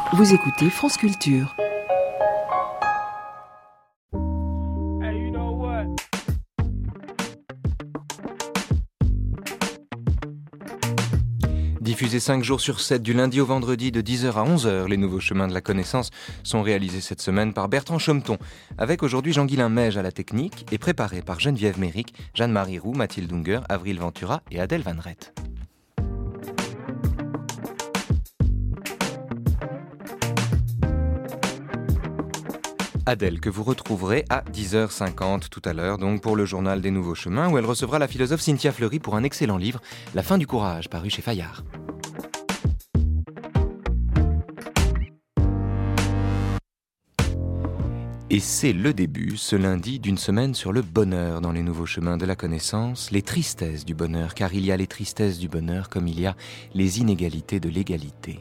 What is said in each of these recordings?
Vous écoutez France Culture. Diffusés 5 jours sur 7 du lundi au vendredi de 10h à 11h, les nouveaux chemins de la connaissance sont réalisés cette semaine par Bertrand Chometon, avec aujourd'hui Jean-Guilain Meige à la technique et préparé par Geneviève Méric, Jeanne-Marie Roux, Mathilde Unger, Avril Ventura et Adèle Van Rett. Adèle, que vous retrouverez à 10h50 tout à l'heure, donc pour le journal des Nouveaux Chemins, où elle recevra la philosophe Cynthia Fleury pour un excellent livre, La fin du courage, paru chez Fayard. Et c'est le début, ce lundi, d'une semaine sur le bonheur dans les Nouveaux Chemins de la connaissance, les tristesses du bonheur, car il y a les tristesses du bonheur comme il y a les inégalités de l'égalité.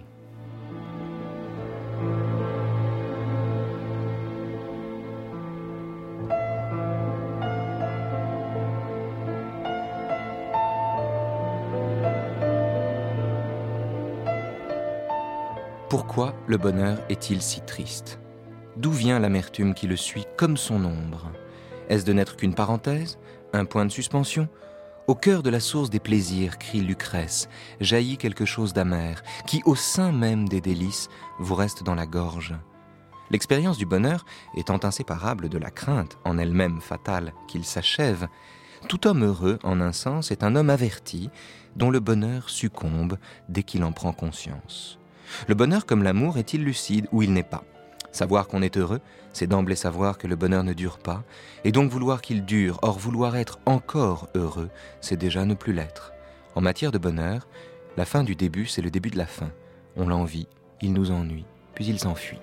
Pourquoi le bonheur est-il si triste ? D'où vient l'amertume qui le suit comme son ombre ? Est-ce de n'être qu'une parenthèse ? Un point de suspension ? Au cœur de la source des plaisirs, crie Lucrèce, jaillit quelque chose d'amer, qui au sein même des délices vous reste dans la gorge. L'expérience du bonheur étant inséparable de la crainte, en elle-même fatale, qu'il s'achève, tout homme heureux, en un sens, est un homme averti, dont le bonheur succombe dès qu'il en prend conscience. Le bonheur, comme l'amour, est-il lucide ou il n'est pas ? Savoir qu'on est heureux, c'est d'emblée savoir que le bonheur ne dure pas, et donc vouloir qu'il dure, or vouloir être encore heureux, c'est déjà ne plus l'être. En matière de bonheur, la fin du début, c'est le début de la fin. On l'envie, il nous ennuie, puis il s'enfuit.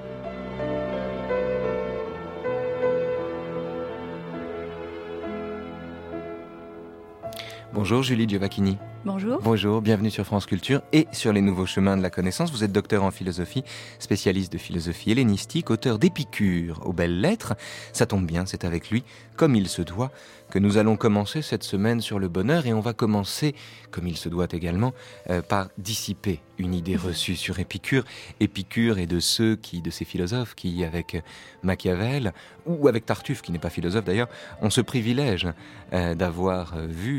Bonjour Julie Giovacchini. Bonjour. Bonjour, bienvenue sur France Culture et sur les nouveaux chemins de la connaissance. Vous êtes docteur en philosophie, spécialiste de philosophie hellénistique, auteur d'Épicure aux belles lettres. Ça tombe bien, c'est avec lui, comme il se doit, que nous allons commencer cette semaine sur le bonheur. Et on va commencer, comme il se doit également, par dissiper une idée reçue sur Épicure. Épicure est de ces philosophes qui, avec Machiavel, ou avec Tartuffe, qui n'est pas philosophe d'ailleurs, ont ce privilège d'avoir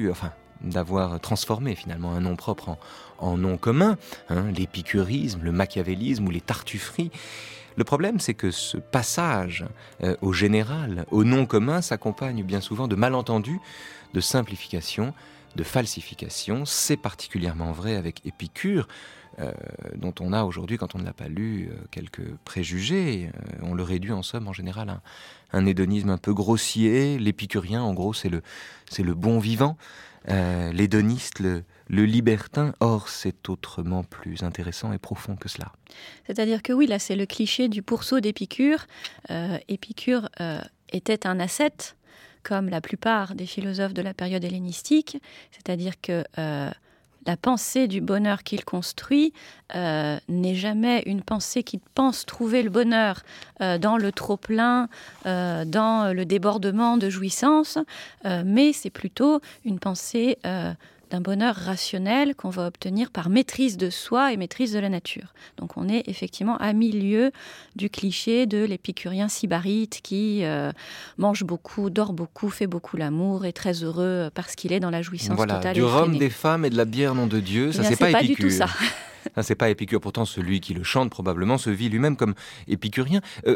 transformé finalement un nom propre en nom commun, l'épicurisme, le machiavélisme ou les tartufferies. Le problème, c'est que ce passage au général, au nom commun, s'accompagne bien souvent de malentendus, de simplifications, de falsifications. C'est particulièrement vrai avec Épicure, dont on a aujourd'hui, quand on ne l'a pas lu, quelques préjugés. On le réduit en somme en général à un hédonisme un peu grossier. L'épicurien, en gros, c'est le bon vivant. L'hédoniste, le libertin, or c'est autrement plus intéressant et profond que cela. C'est-à-dire que oui, là c'est le cliché du pourceau d'Épicure. Épicure était un ascète, comme la plupart des philosophes de la période hellénistique, c'est-à-dire que la pensée du bonheur qu'il construit n'est jamais une pensée qui pense trouver le bonheur dans le trop-plein, dans le débordement de jouissance, mais c'est plutôt une pensée d'un bonheur rationnel qu'on va obtenir par maîtrise de soi et maîtrise de la nature. Donc on est effectivement à milieu du cliché de l'épicurien sybarite qui mange beaucoup, dort beaucoup, fait beaucoup l'amour, est très heureux parce qu'il est dans la jouissance totale. Du rhum, des femmes et de la bière, nom de Dieu, ça c'est pas Épicure. Du tout ça. Ça, c'est pas Épicure. Pourtant, celui qui le chante probablement se vit lui-même comme épicurien.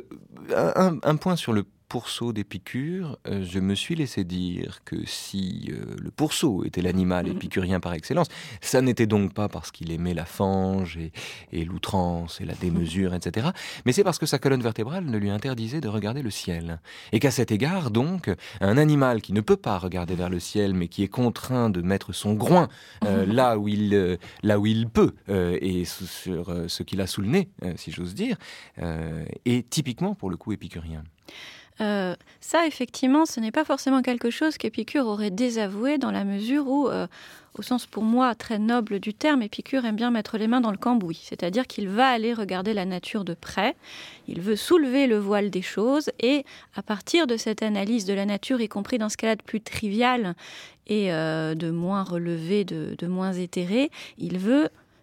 Un point sur le pourceau d'Épicure, je me suis laissé dire que si le pourceau était l'animal épicurien par excellence, ça n'était donc pas parce qu'il aimait la fange et l'outrance et la démesure, etc., mais c'est parce que sa colonne vertébrale ne lui interdisait de regarder le ciel. Et qu'à cet égard, donc, un animal qui ne peut pas regarder vers le ciel, mais qui est contraint de mettre son groin là où il peut, et sur ce qu'il a sous le nez, si j'ose dire, est typiquement, pour le coup, épicurien. Ça, effectivement, ce n'est pas forcément quelque chose qu'Épicure aurait désavoué dans la mesure où, au sens pour moi très noble du terme, Épicure aime bien mettre les mains dans le cambouis. C'est-à-dire qu'il va aller regarder la nature de près, il veut soulever le voile des choses et à partir de cette analyse de la nature, y compris dans ce cas-là de plus trivial et de moins relevé, de moins éthéré, il veut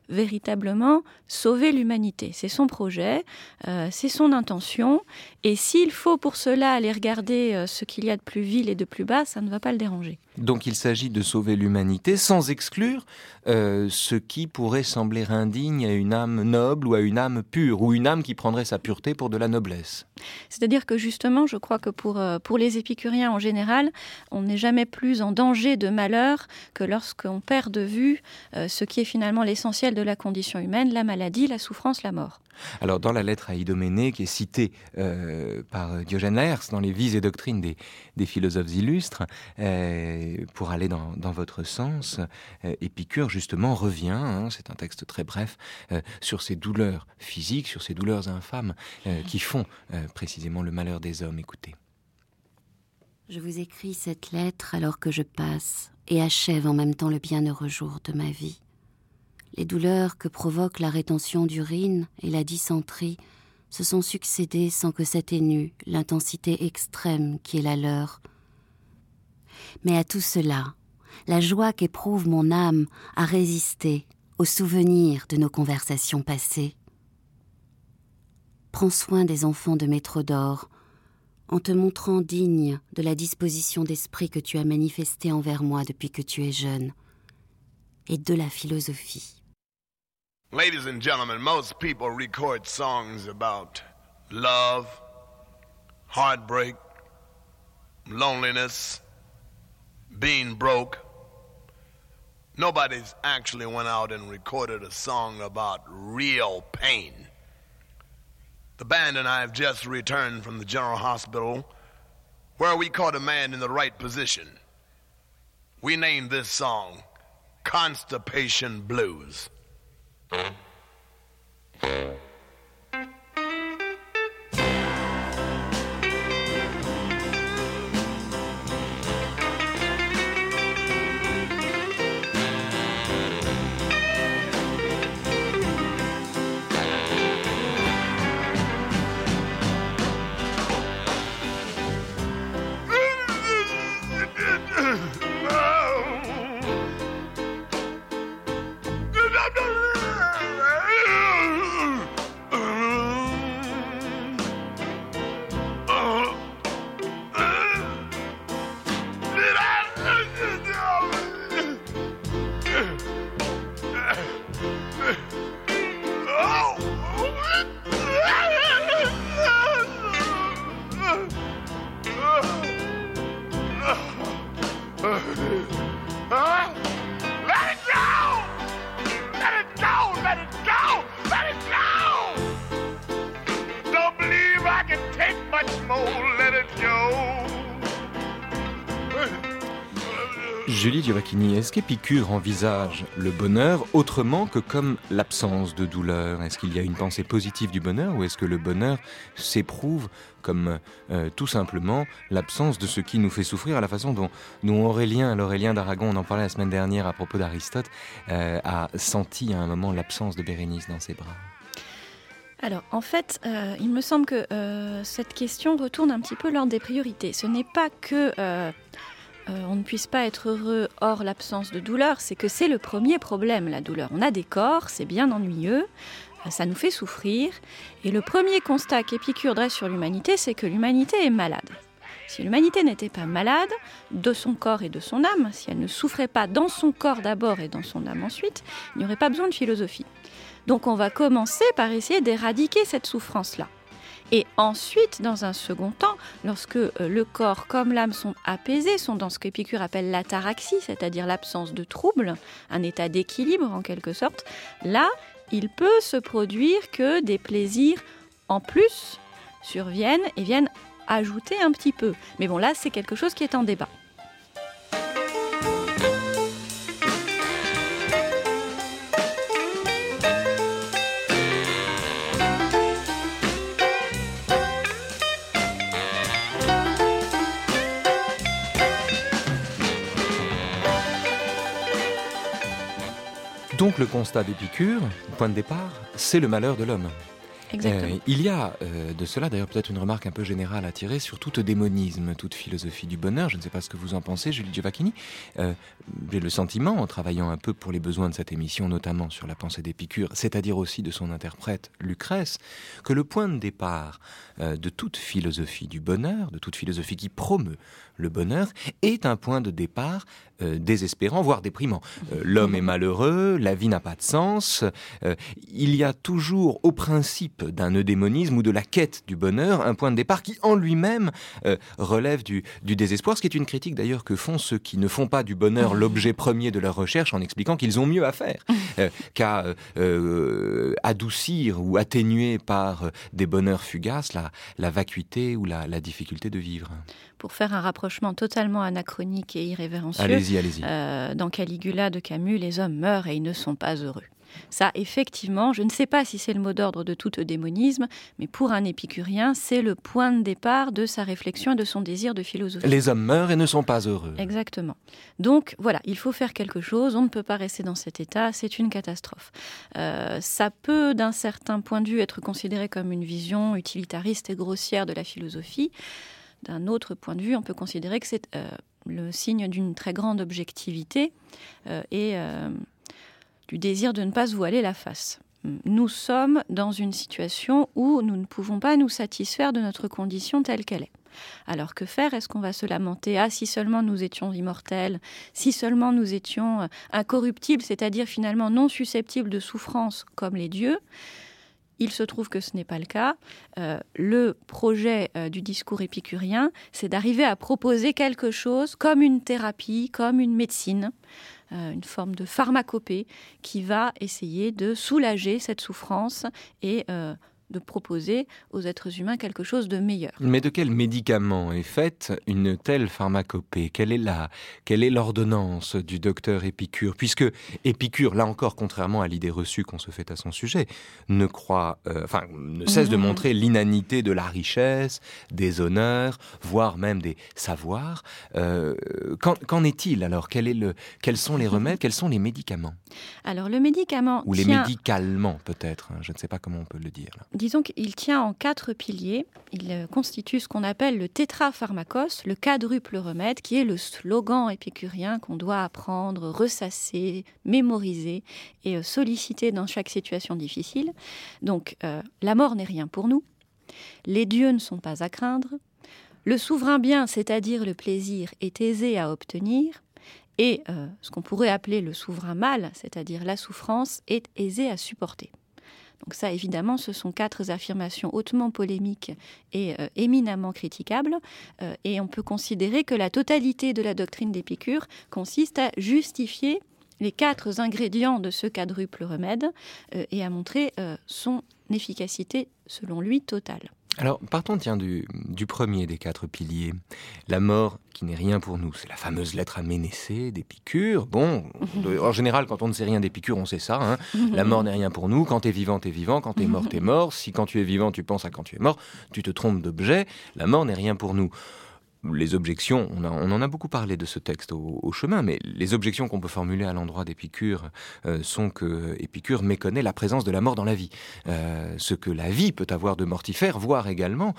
véritablement sauver l'humanité. C'est son projet, c'est son intention, et s'il faut pour cela aller regarder ce qu'il y a de plus vil et de plus bas, ça ne va pas le déranger. Donc il s'agit de sauver l'humanité sans exclure ce qui pourrait sembler indigne à une âme noble ou à une âme pure, ou une âme qui prendrait sa pureté pour de la noblesse. C'est-à-dire que justement, je crois que pour les épicuriens en général, on n'est jamais plus en danger de malheur que lorsqu'on perd de vue ce qui est finalement l'essentiel de la condition humaine, la maladie, la souffrance, la mort. Alors dans la lettre à Idoménée, qui est citée par Diogène Laërce dans les Vies et doctrines des philosophes illustres, pour aller dans votre sens, Épicure justement revient, c'est un texte très bref, sur ces douleurs physiques, sur ces douleurs infâmes qui font précisément le malheur des hommes. Écoutez. Je vous écris cette lettre alors que je passe et achève en même temps le bienheureux jour de ma vie. Les douleurs que provoquent la rétention d'urine et la dysenterie se sont succédées sans que s'atténue l'intensité extrême qui est la leur. Mais à tout cela, la joie qu'éprouve mon âme à résister aux souvenirs de nos conversations passées. Prends soin des enfants de Métrodore, en te montrant digne de la disposition d'esprit que tu as manifestée envers moi depuis que tu es jeune, et de la philosophie. Ladies and gentlemen, most people record songs about love, heartbreak, loneliness, being broke. Nobody's actually went out and recorded a song about real pain. The band and I have just returned from the General Hospital where we caught a man in the right position. We named this song Constipation Blues. Julie Duvacchini, est-ce qu'Épicure envisage le bonheur autrement que comme l'absence de douleur ? Est-ce qu'il y a une pensée positive du bonheur ou est-ce que le bonheur s'éprouve comme tout simplement l'absence de ce qui nous fait souffrir, à la façon dont l'Aurélien d'Aragon, on en parlait la semaine dernière à propos d'Aristote, a senti à un moment l'absence de Bérénice dans ses bras ? Alors, en fait, il me semble que cette question retourne un petit peu l'ordre des priorités. Ce n'est pas que on ne puisse pas être heureux hors l'absence de douleur, c'est que c'est le premier problème, la douleur. On a des corps, c'est bien ennuyeux, ça nous fait souffrir. Et le premier constat qu'Épicure dresse sur l'humanité, c'est que l'humanité est malade. Si l'humanité n'était pas malade de son corps et de son âme, si elle ne souffrait pas dans son corps d'abord et dans son âme ensuite, il n'y aurait pas besoin de philosophie. Donc on va commencer par essayer d'éradiquer cette souffrance-là. Et ensuite, dans un second temps, lorsque le corps comme l'âme sont apaisés, sont dans ce qu'Épicure appelle l'ataraxie, c'est-à-dire l'absence de trouble, un état d'équilibre en quelque sorte, là, il peut se produire que des plaisirs en plus surviennent et viennent ajouter un petit peu. Mais bon, là, c'est quelque chose qui est en débat. Donc le constat d'Épicure, point de départ, c'est le malheur de l'homme. Exactement. Il y a de cela d'ailleurs peut-être une remarque un peu générale à tirer sur tout démonisme, toute philosophie du bonheur. Je ne sais pas ce que vous en pensez, Julie Giovacchini. J'ai le sentiment, en travaillant un peu pour les besoins de cette émission, notamment sur la pensée d'Épicure, c'est-à-dire aussi de son interprète Lucrèce, que le point de départ de toute philosophie du bonheur, de toute philosophie qui promeut le bonheur, est un point de départ désespérant, voire déprimant. L'homme est malheureux, la vie n'a pas de sens. Il y a toujours, au principe d'un eudémonisme ou de la quête du bonheur, un point de départ qui, en lui-même, relève du désespoir, ce qui est une critique d'ailleurs que font ceux qui ne font pas du bonheur l'objet premier de leur recherche, en expliquant qu'ils ont mieux à faire qu'à adoucir ou atténuer par des bonheurs fugaces la vacuité ou la difficulté de vivre. Pour faire un rapprochement totalement anachronique et irrévérencieux, allez-y. Dans Caligula de Camus, les hommes meurent et ils ne sont pas heureux. Ça, effectivement, je ne sais pas si c'est le mot d'ordre de tout démonisme, mais pour un épicurien, c'est le point de départ de sa réflexion et de son désir de philosophie. Les hommes meurent et ne sont pas heureux. Exactement. Donc, voilà, il faut faire quelque chose, on ne peut pas rester dans cet état, c'est une catastrophe. Ça peut, d'un certain point de vue, être considéré comme une vision utilitariste et grossière de la philosophie. D'un autre point de vue, on peut considérer que c'est le signe d'une très grande objectivité et du désir de ne pas se voiler la face. Nous sommes dans une situation où nous ne pouvons pas nous satisfaire de notre condition telle qu'elle est. Alors que faire ? Est-ce qu'on va se lamenter ? Ah, si seulement nous étions immortels, si seulement nous étions incorruptibles, c'est-à-dire finalement non susceptibles de souffrance comme les dieux. Il se trouve que ce n'est pas le cas. Le projet du discours épicurien, c'est d'arriver à proposer quelque chose comme une thérapie, comme une médecine, une forme de pharmacopée qui va essayer de soulager cette souffrance et de proposer aux êtres humains quelque chose de meilleur. Mais de quel médicament est faite une telle pharmacopée ? Quelle est l'ordonnance du docteur Épicure ? Puisque Épicure, là encore, contrairement à l'idée reçue qu'on se fait à son sujet, ne cesse de montrer l'inanité de la richesse, des honneurs, voire même des savoirs. Qu'en est-il alors ? Quels sont les remèdes ? Quels sont les médicaments ? Alors le médicament ou les médicalements peut-être, je ne sais pas comment on peut le dire là. Disons qu'il tient en 4 piliers. Il constitue ce qu'on appelle le tétrapharmakos, le quadruple remède, qui est le slogan épicurien qu'on doit apprendre, ressasser, mémoriser et solliciter dans chaque situation difficile. Donc, la mort n'est rien pour nous. Les dieux ne sont pas à craindre. Le souverain bien, c'est-à-dire le plaisir, est aisé à obtenir. Et ce qu'on pourrait appeler le souverain mal, c'est-à-dire la souffrance, est aisé à supporter. Donc ça, évidemment, ce sont 4 affirmations hautement polémiques et éminemment critiquables. Et on peut considérer que la totalité de la doctrine d'Épicure consiste à justifier les 4 ingrédients de ce quadruple remède et à montrer son efficacité, selon lui, totale. Alors, partons du premier des 4 piliers. La mort qui n'est rien pour nous. C'est la fameuse lettre à Ménécée d'Épicure. Bon, en général, quand on ne sait rien d'Épicure, on sait ça. Hein. La mort n'est rien pour nous. Quand t'es vivant, t'es vivant. Quand t'es mort, t'es mort. Si quand tu es vivant, tu penses à quand tu es mort, tu te trompes d'objet. La mort n'est rien pour nous. Les objections, on en a beaucoup parlé de ce texte au chemin, mais les objections qu'on peut formuler à l'endroit d'Épicure sont que Épicure méconnaît la présence de la mort dans la vie. Ce que la vie peut avoir de mortifère, voire également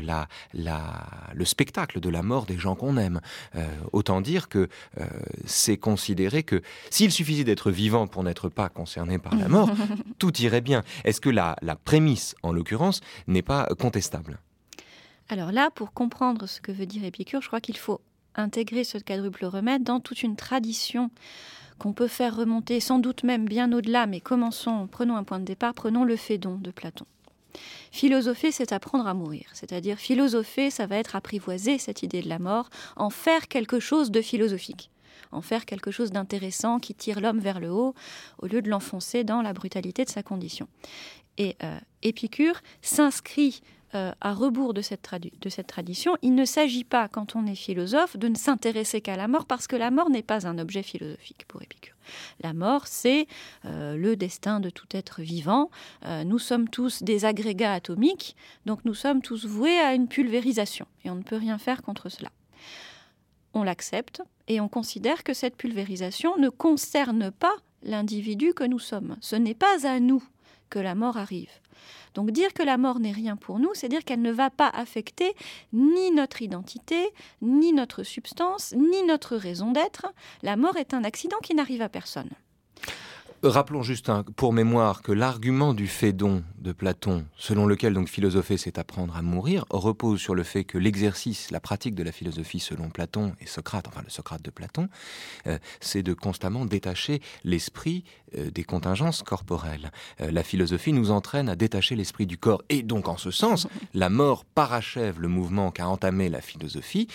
le spectacle de la mort des gens qu'on aime. Autant dire que c'est considéré que s'il suffisait d'être vivant pour n'être pas concerné par la mort, tout irait bien. Est-ce que la prémisse, en l'occurrence, n'est pas contestable ? Alors là, pour comprendre ce que veut dire Épicure, je crois qu'il faut intégrer ce quadruple remède dans toute une tradition qu'on peut faire remonter, sans doute même bien au-delà, mais prenons un point de départ, prenons le Phédon de Platon. Philosopher, c'est apprendre à mourir. C'est-à-dire, philosopher, ça va être apprivoiser cette idée de la mort, en faire quelque chose de philosophique, en faire quelque chose d'intéressant qui tire l'homme vers le haut, au lieu de l'enfoncer dans la brutalité de sa condition. Et Épicure s'inscrit à rebours de cette tradition. Il ne s'agit pas, quand on est philosophe, de ne s'intéresser qu'à la mort, parce que la mort n'est pas un objet philosophique pour Épicure. La mort, c'est le destin de tout être vivant. Nous sommes tous des agrégats atomiques, donc nous sommes tous voués à une pulvérisation, et on ne peut rien faire contre cela. On l'accepte, et on considère que cette pulvérisation ne concerne pas l'individu que nous sommes. Ce n'est pas à nous que la mort arrive. Donc dire que la mort n'est rien pour nous, c'est dire qu'elle ne va pas affecter ni notre identité, ni notre substance, ni notre raison d'être. La mort est un accident qui n'arrive à personne. Rappelons juste pour mémoire que l'argument du Phédon de Platon, selon lequel donc philosopher c'est apprendre à mourir, repose sur le fait que l'exercice, la pratique de la philosophie selon Platon et Socrate, enfin le Socrate de Platon, c'est de constamment détacher l'esprit des contingences corporelles. La philosophie nous entraîne à détacher l'esprit du corps et donc en ce sens, la mort parachève le mouvement qu'a entamé la philosophie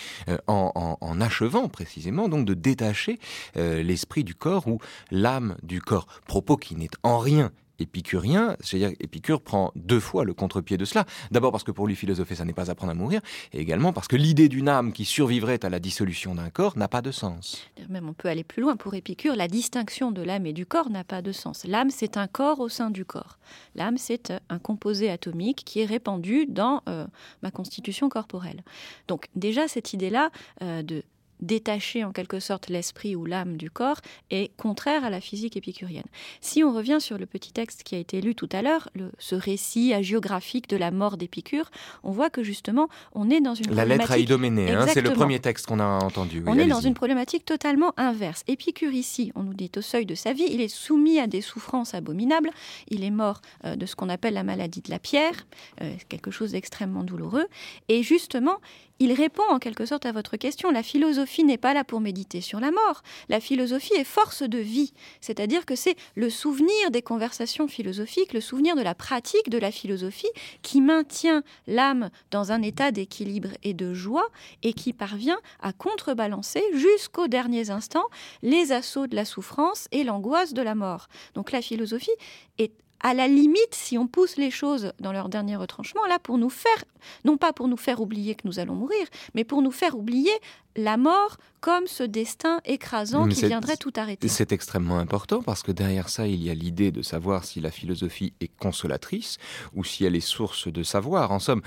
en achevant précisément donc de détacher l'esprit du corps ou l'âme du corps. Propos qui n'est en rien épicurien, c'est-à-dire Épicure prend 2 fois le contre-pied de cela. D'abord parce que pour lui, philosopher, ça n'est pas apprendre à mourir, et également parce que l'idée d'une âme qui survivrait à la dissolution d'un corps n'a pas de sens. Même on peut aller plus loin. Pour Épicure, la distinction de l'âme et du corps n'a pas de sens. L'âme, c'est un corps au sein du corps. L'âme, c'est un composé atomique qui est répandu dans ma constitution corporelle. Donc déjà, cette idée-là de détacher en quelque sorte l'esprit ou l'âme du corps est contraire à la physique épicurienne. Si on revient sur le petit texte qui a été lu tout à l'heure, ce récit hagiographique de la mort d'Épicure, on voit que justement on est dans une la problématique... lettre à Idoménée, c'est le premier texte qu'on a entendu. Oui, on est dans une problématique totalement inverse. Épicure ici, on nous dit au seuil de sa vie, il est soumis à des souffrances abominables, il est mort de ce qu'on appelle la maladie de la pierre, quelque chose d'extrêmement douloureux, et justement il répond en quelque sorte à votre question. La philosophie n'est pas là pour méditer sur la mort. La philosophie est force de vie. C'est-à-dire que c'est le souvenir des conversations philosophiques, le souvenir de la pratique de la philosophie qui maintient l'âme dans un état d'équilibre et de joie et qui parvient à contrebalancer jusqu'aux derniers instants les assauts de la souffrance et l'angoisse de la mort. Donc la philosophie est à la limite, si on pousse les choses dans leur dernier retranchement, là pour nous faire, non pas pour nous faire oublier que nous allons mourir, mais pour nous faire oublier la mort comme ce destin écrasant qui viendrait tout arrêter. C'est extrêmement important parce que derrière ça, il y a l'idée de savoir si la philosophie est consolatrice ou si elle est source de savoir. En somme,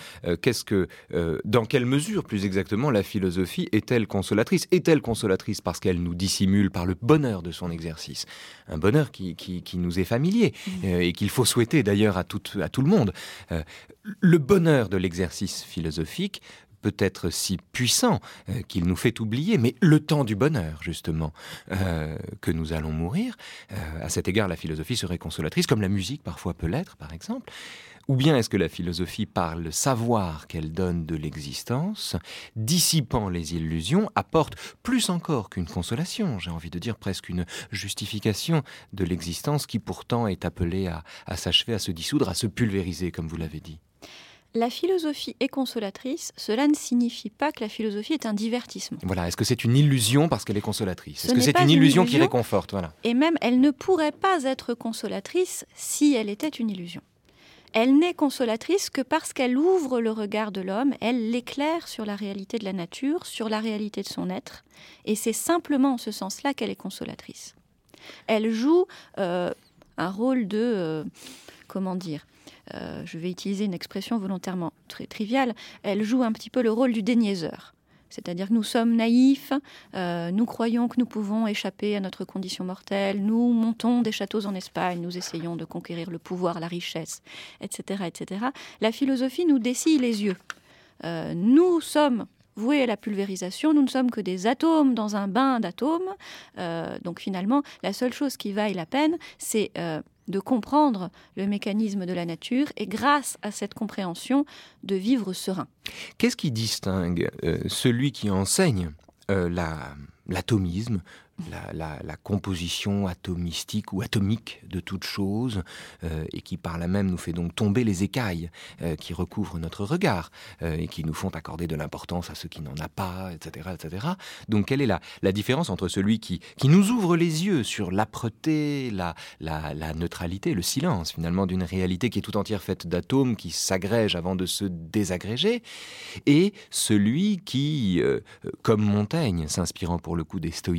dans quelle mesure, plus exactement, la philosophie est-elle consolatrice ? Est-elle consolatrice parce qu'elle nous dissimule par le bonheur de son exercice ? Un bonheur qui nous est familier et qu'il faut souhaiter d'ailleurs à tout le monde. Le bonheur de l'exercice philosophique peut être si puissant qu'il nous fait oublier, mais le temps du bonheur, justement, que nous allons mourir. À cet égard, la philosophie serait consolatrice, comme la musique parfois peut l'être, par exemple. Ou bien est-ce que la philosophie, par le savoir qu'elle donne de l'existence, dissipant les illusions, apporte plus encore qu'une consolation, j'ai envie de dire presque une justification de l'existence qui pourtant est appelée à s'achever, à se dissoudre, à se pulvériser, comme vous l'avez dit ? La philosophie est consolatrice, cela ne signifie pas que la philosophie est un divertissement. Voilà, est-ce que c'est une illusion parce qu'elle est consolatrice ? Est-ce que c'est une illusion qui réconforte ? Voilà. Et même, elle ne pourrait pas être consolatrice si elle était une illusion. Elle n'est consolatrice que parce qu'elle ouvre le regard de l'homme, elle l'éclaire sur la réalité de la nature, sur la réalité de son être, et c'est simplement en ce sens-là qu'elle est consolatrice. Elle joue un rôle de... je vais utiliser une expression volontairement très triviale, elle joue un petit peu le rôle du déniaiseur. C'est-à-dire que nous sommes naïfs, nous croyons que nous pouvons échapper à notre condition mortelle, nous montons des châteaux en Espagne, nous essayons de conquérir le pouvoir, la richesse, etc. etc. La philosophie nous dessille les yeux. Nous sommes voués à la pulvérisation, nous ne sommes que des atomes dans un bain d'atomes. Donc finalement, la seule chose qui vaille la peine, c'est... de comprendre le mécanisme de la nature et grâce à cette compréhension de vivre serein. Qu'est-ce qui distingue celui qui enseigne l'atomisme, la composition atomistique ou atomique de toute chose et qui par là même nous fait donc tomber les écailles qui recouvrent notre regard et qui nous font accorder de l'importance à ce qui n'en a pas, etc., etc. Donc quelle est la différence entre celui qui nous ouvre les yeux sur l'âpreté, la neutralité, le silence finalement d'une réalité qui est tout entière faite d'atomes qui s'agrègent avant de se désagréger, et celui qui, comme Montaigne, s'inspirant pour le coup des stoïciens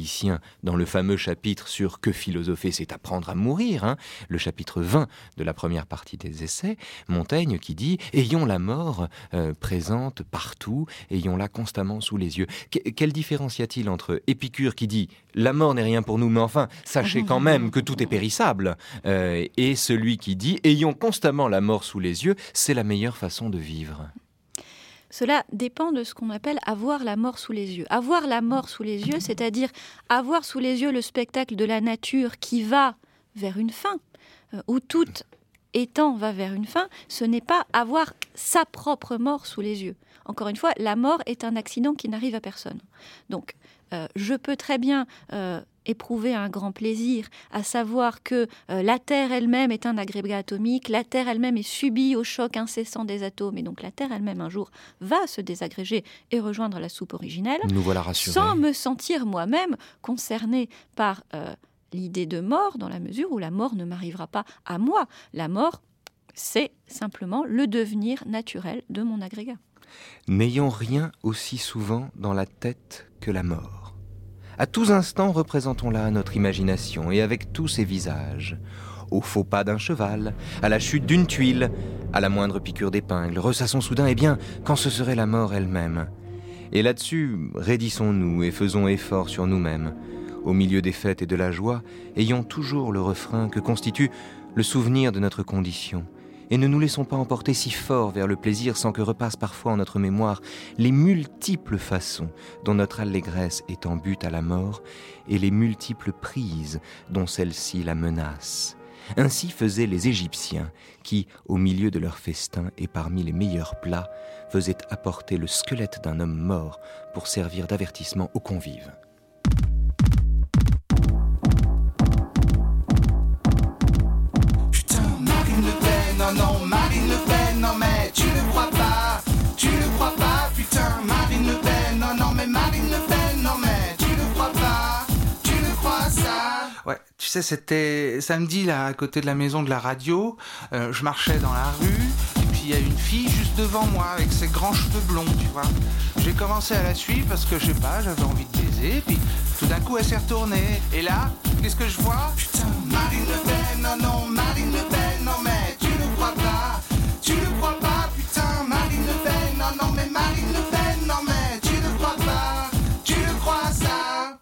dans le fameux chapitre sur « Que philosopher, c'est apprendre à mourir », le chapitre 20 de la première partie des essais, Montaigne qui dit « Ayons la mort présente partout, ayons-la constamment sous les yeux ». Quelle différence y a-t-il entre Épicure qui dit « La mort n'est rien pour nous, mais enfin, sachez quand même que tout est périssable », et celui qui dit « Ayons constamment la mort sous les yeux, c'est la meilleure façon de vivre ». Cela dépend de ce qu'on appelle avoir la mort sous les yeux. Avoir la mort sous les yeux, c'est-à-dire avoir sous les yeux le spectacle de la nature qui va vers une fin, où tout étant va vers une fin, ce n'est pas avoir sa propre mort sous les yeux. Encore une fois, la mort est un accident qui n'arrive à personne. Donc, je peux très bien éprouver un grand plaisir à savoir que la Terre elle-même est un agrégat atomique, la Terre elle-même est subie au choc incessant des atomes, et donc la Terre elle-même un jour va se désagréger et rejoindre la soupe originelle, nous voilà rassurés, sans me sentir moi-même concernée par l'idée de mort, dans la mesure où la mort ne m'arrivera pas à moi. La mort, c'est simplement le devenir naturel de mon agrégat. N'ayons rien aussi souvent dans la tête que la mort. À tous instants, représentons-la à notre imagination et avec tous ses visages. Au faux pas d'un cheval, à la chute d'une tuile, à la moindre piqûre d'épingle, ressassons soudain, quand ce serait la mort elle-même. Et là-dessus, raidissons-nous et faisons effort sur nous-mêmes. Au milieu des fêtes et de la joie, ayons toujours le refrain que constitue le souvenir de notre condition. Et ne nous laissons pas emporter si fort vers le plaisir sans que repassent parfois en notre mémoire les multiples façons dont notre allégresse est en but à la mort et les multiples prises dont celle-ci la menace. Ainsi faisaient les Égyptiens qui, au milieu de leur festin et parmi les meilleurs plats, faisaient apporter le squelette d'un homme mort pour servir d'avertissement aux convives. Non, Marine Le Pen, non mais tu ne crois pas, putain, Marine Le Pen, non mais Marine Le Pen, non mais tu ne crois pas, tu ne crois ça. Ouais, tu sais, c'était samedi là, à côté de la maison de la radio, je marchais dans la rue, et puis il y a une fille juste devant moi avec ses grands cheveux blonds, tu vois. J'ai commencé à la suivre parce que je sais pas, j'avais envie de baiser, puis tout d'un coup elle s'est retournée, et là, qu'est-ce que je vois? Putain, Marine Le Pen, non, Marine Le Pen, non mais tu ne crois pas, putain, Marine Le Pen, non mais Marine Le Pen, non mais tu ne crois pas, tu ne crois ça.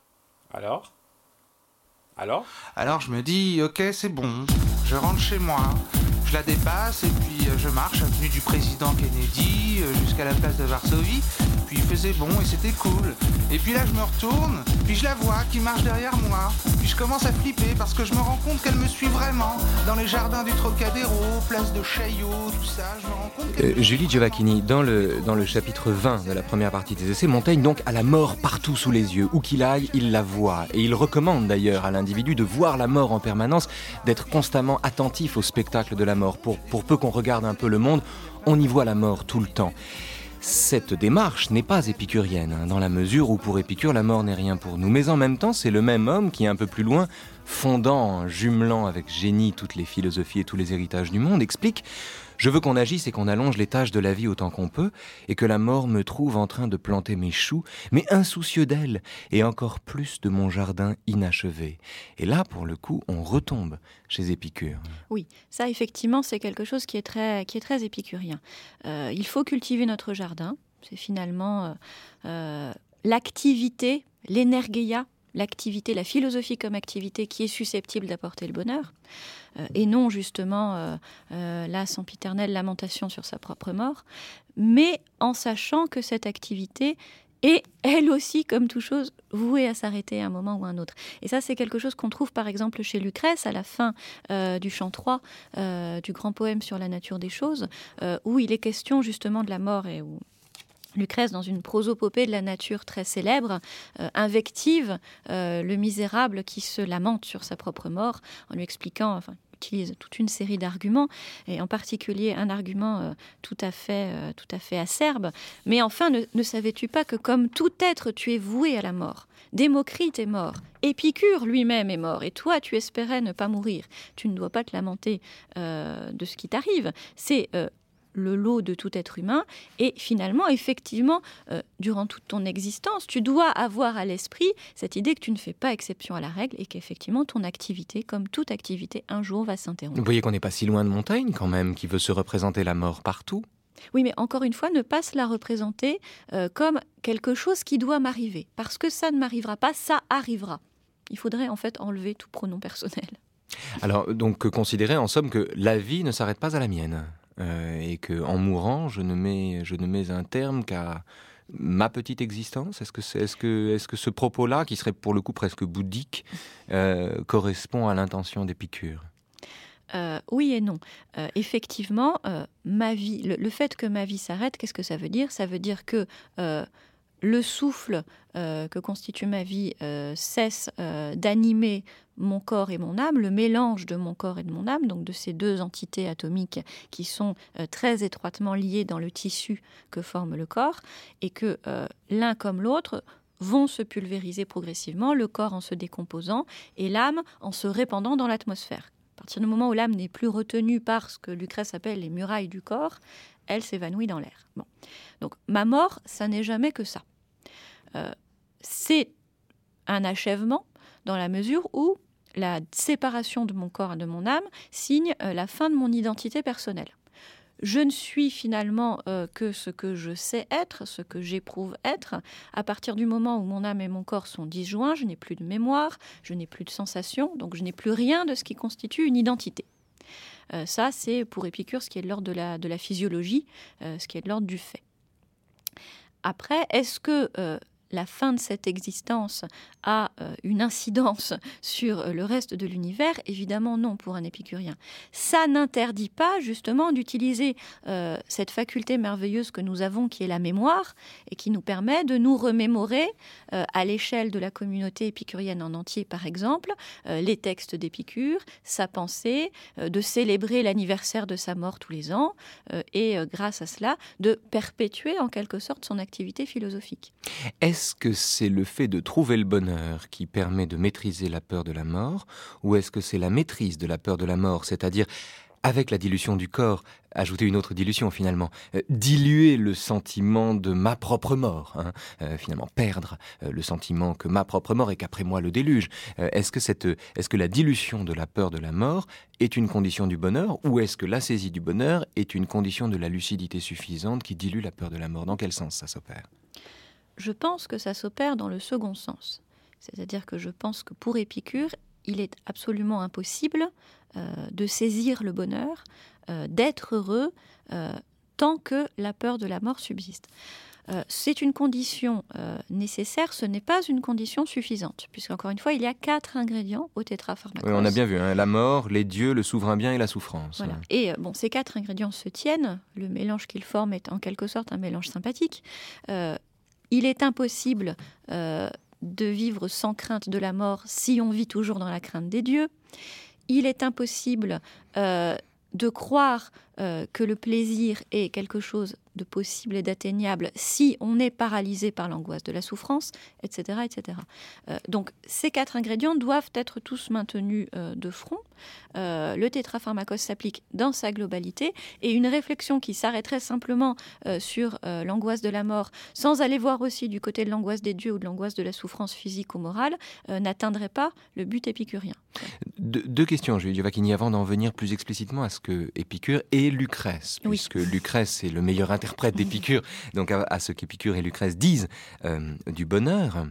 Alors je me dis, ok, c'est bon, je rentre chez moi, je la dépasse et puis je marche avenue du président Kennedy jusqu'à la place de Varsovie, puis il faisait bon et c'était cool. Et puis là je me retourne, puis je la vois qui marche derrière moi, puis je commence à flipper parce que je me rends compte qu'elle me suit vraiment, dans les jardins du Trocadéro, place de Chaillot, tout ça, je me rends compte qu'elle Julie Giovacchini, dans le chapitre 20 de la première partie des essais, Montaigne donc a la mort partout sous les yeux. Où qu'il aille, il la voit. Et il recommande d'ailleurs à l'individu de voir la mort en permanence, d'être constamment attentif au spectacle de la mort. Pour peu qu'on regarde un peu le monde, on y voit la mort tout le temps. Cette démarche n'est pas épicurienne, dans la mesure où pour Épicure, la mort n'est rien pour nous. Mais en même temps, c'est le même homme qui, un peu plus loin, fondant, jumelant avec génie toutes les philosophies et tous les héritages du monde, explique « Je veux qu'on agisse et qu'on allonge les tâches de la vie autant qu'on peut, et que la mort me trouve en train de planter mes choux, mais insoucieux d'elle, et encore plus de mon jardin inachevé. » Et là, pour le coup, on retombe chez Épicure. Oui, ça effectivement, c'est quelque chose qui est très épicurien. Il faut cultiver notre jardin, c'est finalement l'activité, l'énergeia, l'activité, la philosophie comme activité qui est susceptible d'apporter le bonheur, et non justement la sempiternelle lamentation sur sa propre mort, mais en sachant que cette activité est, elle aussi, comme toute chose, vouée à s'arrêter à un moment ou à un autre. Et ça, c'est quelque chose qu'on trouve par exemple chez Lucrèce, à la fin du chant 3, du grand poème sur la nature des choses, où il est question justement de la mort et où Lucrèce, dans une prosopopée de la nature très célèbre, invective le misérable qui se lamente sur sa propre mort, en lui expliquant, utilise toute une série d'arguments, et en particulier un argument tout à fait acerbe. Mais enfin, ne savais-tu pas que comme tout être, tu es voué à la mort? Démocrite est mort, Épicure lui-même est mort, et toi, tu espérais ne pas mourir. Tu ne dois pas te lamenter de ce qui t'arrive. C'est le lot de tout être humain. Et finalement, effectivement, durant toute ton existence, tu dois avoir à l'esprit cette idée que tu ne fais pas exception à la règle et qu'effectivement, ton activité, comme toute activité, un jour va s'interrompre. Vous voyez qu'on n'est pas si loin de Montaigne, quand même, qui veut se représenter la mort partout. Oui, mais encore une fois, ne pas se la représenter comme quelque chose qui doit m'arriver. Parce que ça ne m'arrivera pas, ça arrivera. Il faudrait en fait enlever tout pronom personnel. Alors, donc, considérer en somme que la vie ne s'arrête pas à la mienne. Et qu'en mourant, je ne mets un terme qu'à ma petite existence. Est-ce que ce propos-là, qui serait pour le coup presque bouddhique, correspond à l'intention d'Épicure ? Oui et non. Effectivement, ma vie, le fait que ma vie s'arrête, qu'est-ce que ça veut dire ? Ça veut dire que le souffle que constitue ma vie cesse d'animer mon corps et mon âme, le mélange de mon corps et de mon âme, donc de ces deux entités atomiques qui sont très étroitement liées dans le tissu que forme le corps, et que l'un comme l'autre vont se pulvériser progressivement, le corps en se décomposant et l'âme en se répandant dans l'atmosphère. À partir du moment où l'âme n'est plus retenue par ce que Lucrèce appelle les murailles du corps, elle s'évanouit dans l'air. Bon. Donc ma mort, ça n'est jamais que ça. C'est un achèvement dans la mesure où la séparation de mon corps et de mon âme signe la fin de mon identité personnelle. Je ne suis finalement que ce que je sais être, ce que j'éprouve être. À partir du moment où mon âme et mon corps sont disjoints, je n'ai plus de mémoire, je n'ai plus de sensations, donc je n'ai plus rien de ce qui constitue une identité. Ça, c'est pour Épicure ce qui est de l'ordre de la physiologie, ce qui est de l'ordre du fait. Après, est-ce que la fin de cette existence a une incidence sur le reste de l'univers? Évidemment non, pour un épicurien. Ça n'interdit pas justement d'utiliser cette faculté merveilleuse que nous avons, qui est la mémoire, et qui nous permet de nous remémorer à l'échelle de la communauté épicurienne en entier, par exemple, les textes d'Épicure, sa pensée, de célébrer l'anniversaire de sa mort tous les ans, et grâce à cela, de perpétuer en quelque sorte son activité philosophique. Est-ce que c'est le fait de trouver le bonheur qui permet de maîtriser la peur de la mort, ou est-ce que c'est la maîtrise de la peur de la mort, c'est-à-dire, avec la dilution du corps, ajouter une autre dilution finalement, diluer le sentiment de ma propre mort, finalement perdre le sentiment que ma propre mort et qu'après moi le déluge. Est-ce que la dilution de la peur de la mort est une condition du bonheur, ou est-ce que la saisie du bonheur est une condition de la lucidité suffisante qui dilue la peur de la mort? Dans quel sens ça s'opère ? Je pense que ça s'opère dans le second sens. C'est-à-dire que je pense que pour Épicure, il est absolument impossible de saisir le bonheur, d'être heureux, tant que la peur de la mort subsiste. C'est une condition nécessaire, ce n'est pas une condition suffisante, puisqu'encore une fois, il y a 4 ingrédients au tétrapharmakos. Oui, on a bien vu, la mort, les dieux, le souverain bien et la souffrance. Voilà. Et ces 4 ingrédients se tiennent, le mélange qu'ils forment est en quelque sorte un mélange sympathique. Il est impossible de vivre sans crainte de la mort si on vit toujours dans la crainte des dieux. Il est impossible de croire que le plaisir est quelque chose de possible et d'atteignable si on est paralysé par l'angoisse de la souffrance, etc. etc. Donc ces 4 ingrédients doivent être tous maintenus de front. Le tétrapharmakos s'applique dans sa globalité, et une réflexion qui s'arrêterait simplement sur l'angoisse de la mort, sans aller voir aussi du côté de l'angoisse des dieux ou de l'angoisse de la souffrance physique ou morale, n'atteindrait pas le but épicurien. Deux questions, Julie Giovacchini, avant d'en venir plus explicitement à ce que Épicure et Lucrèce, oui, puisque Lucrèce est le meilleur interprète d'Épicure, donc à ce qu'Épicure et Lucrèce disent du bonheur.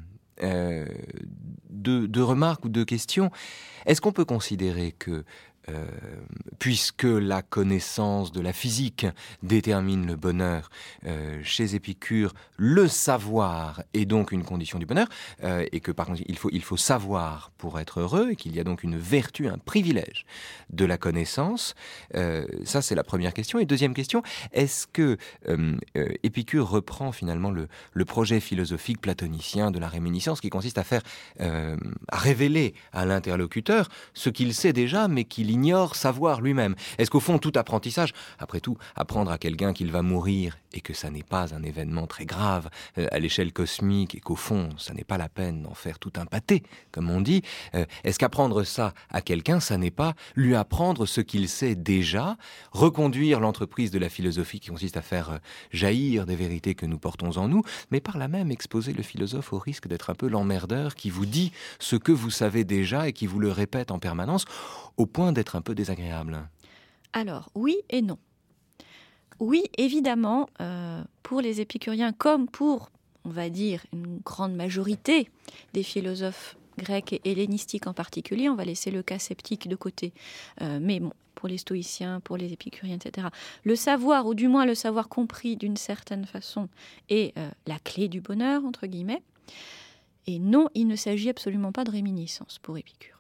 Deux remarques ou 2 questions. Est-ce qu'on peut considérer que, puisque la connaissance de la physique détermine le bonheur, chez Épicure, le savoir est donc une condition du bonheur, et que par contre il faut savoir pour être heureux, et qu'il y a donc une vertu, un privilège de la connaissance? Ça, c'est la première question. Et deuxième question, est-ce que Épicure reprend finalement le projet philosophique platonicien de la réminiscence, qui consiste à révéler à l'interlocuteur ce qu'il sait déjà, mais qu'il ignore savoir lui-même? Est-ce qu'au fond, tout apprentissage, après tout, apprendre à quelqu'un qu'il va mourir et que ça n'est pas un événement très grave à l'échelle cosmique et qu'au fond, ça n'est pas la peine d'en faire tout un pâté, comme on dit, est-ce qu'apprendre ça à quelqu'un, ça n'est pas lui apprendre ce qu'il sait déjà, reconduire l'entreprise de la philosophie qui consiste à faire jaillir des vérités que nous portons en nous, mais par là même exposer le philosophe au risque d'être un peu l'emmerdeur qui vous dit ce que vous savez déjà et qui vous le répète en permanence, au point d'être un peu désagréable? Alors, oui et non. Oui, évidemment, pour les épicuriens, comme pour, on va dire, une grande majorité des philosophes grecs et hellénistiques en particulier, on va laisser le cas sceptique de côté, mais bon, pour les stoïciens, pour les épicuriens, etc., le savoir, ou du moins le savoir compris d'une certaine façon, est la clé du bonheur, entre guillemets. Et non, il ne s'agit absolument pas de réminiscence pour Épicure.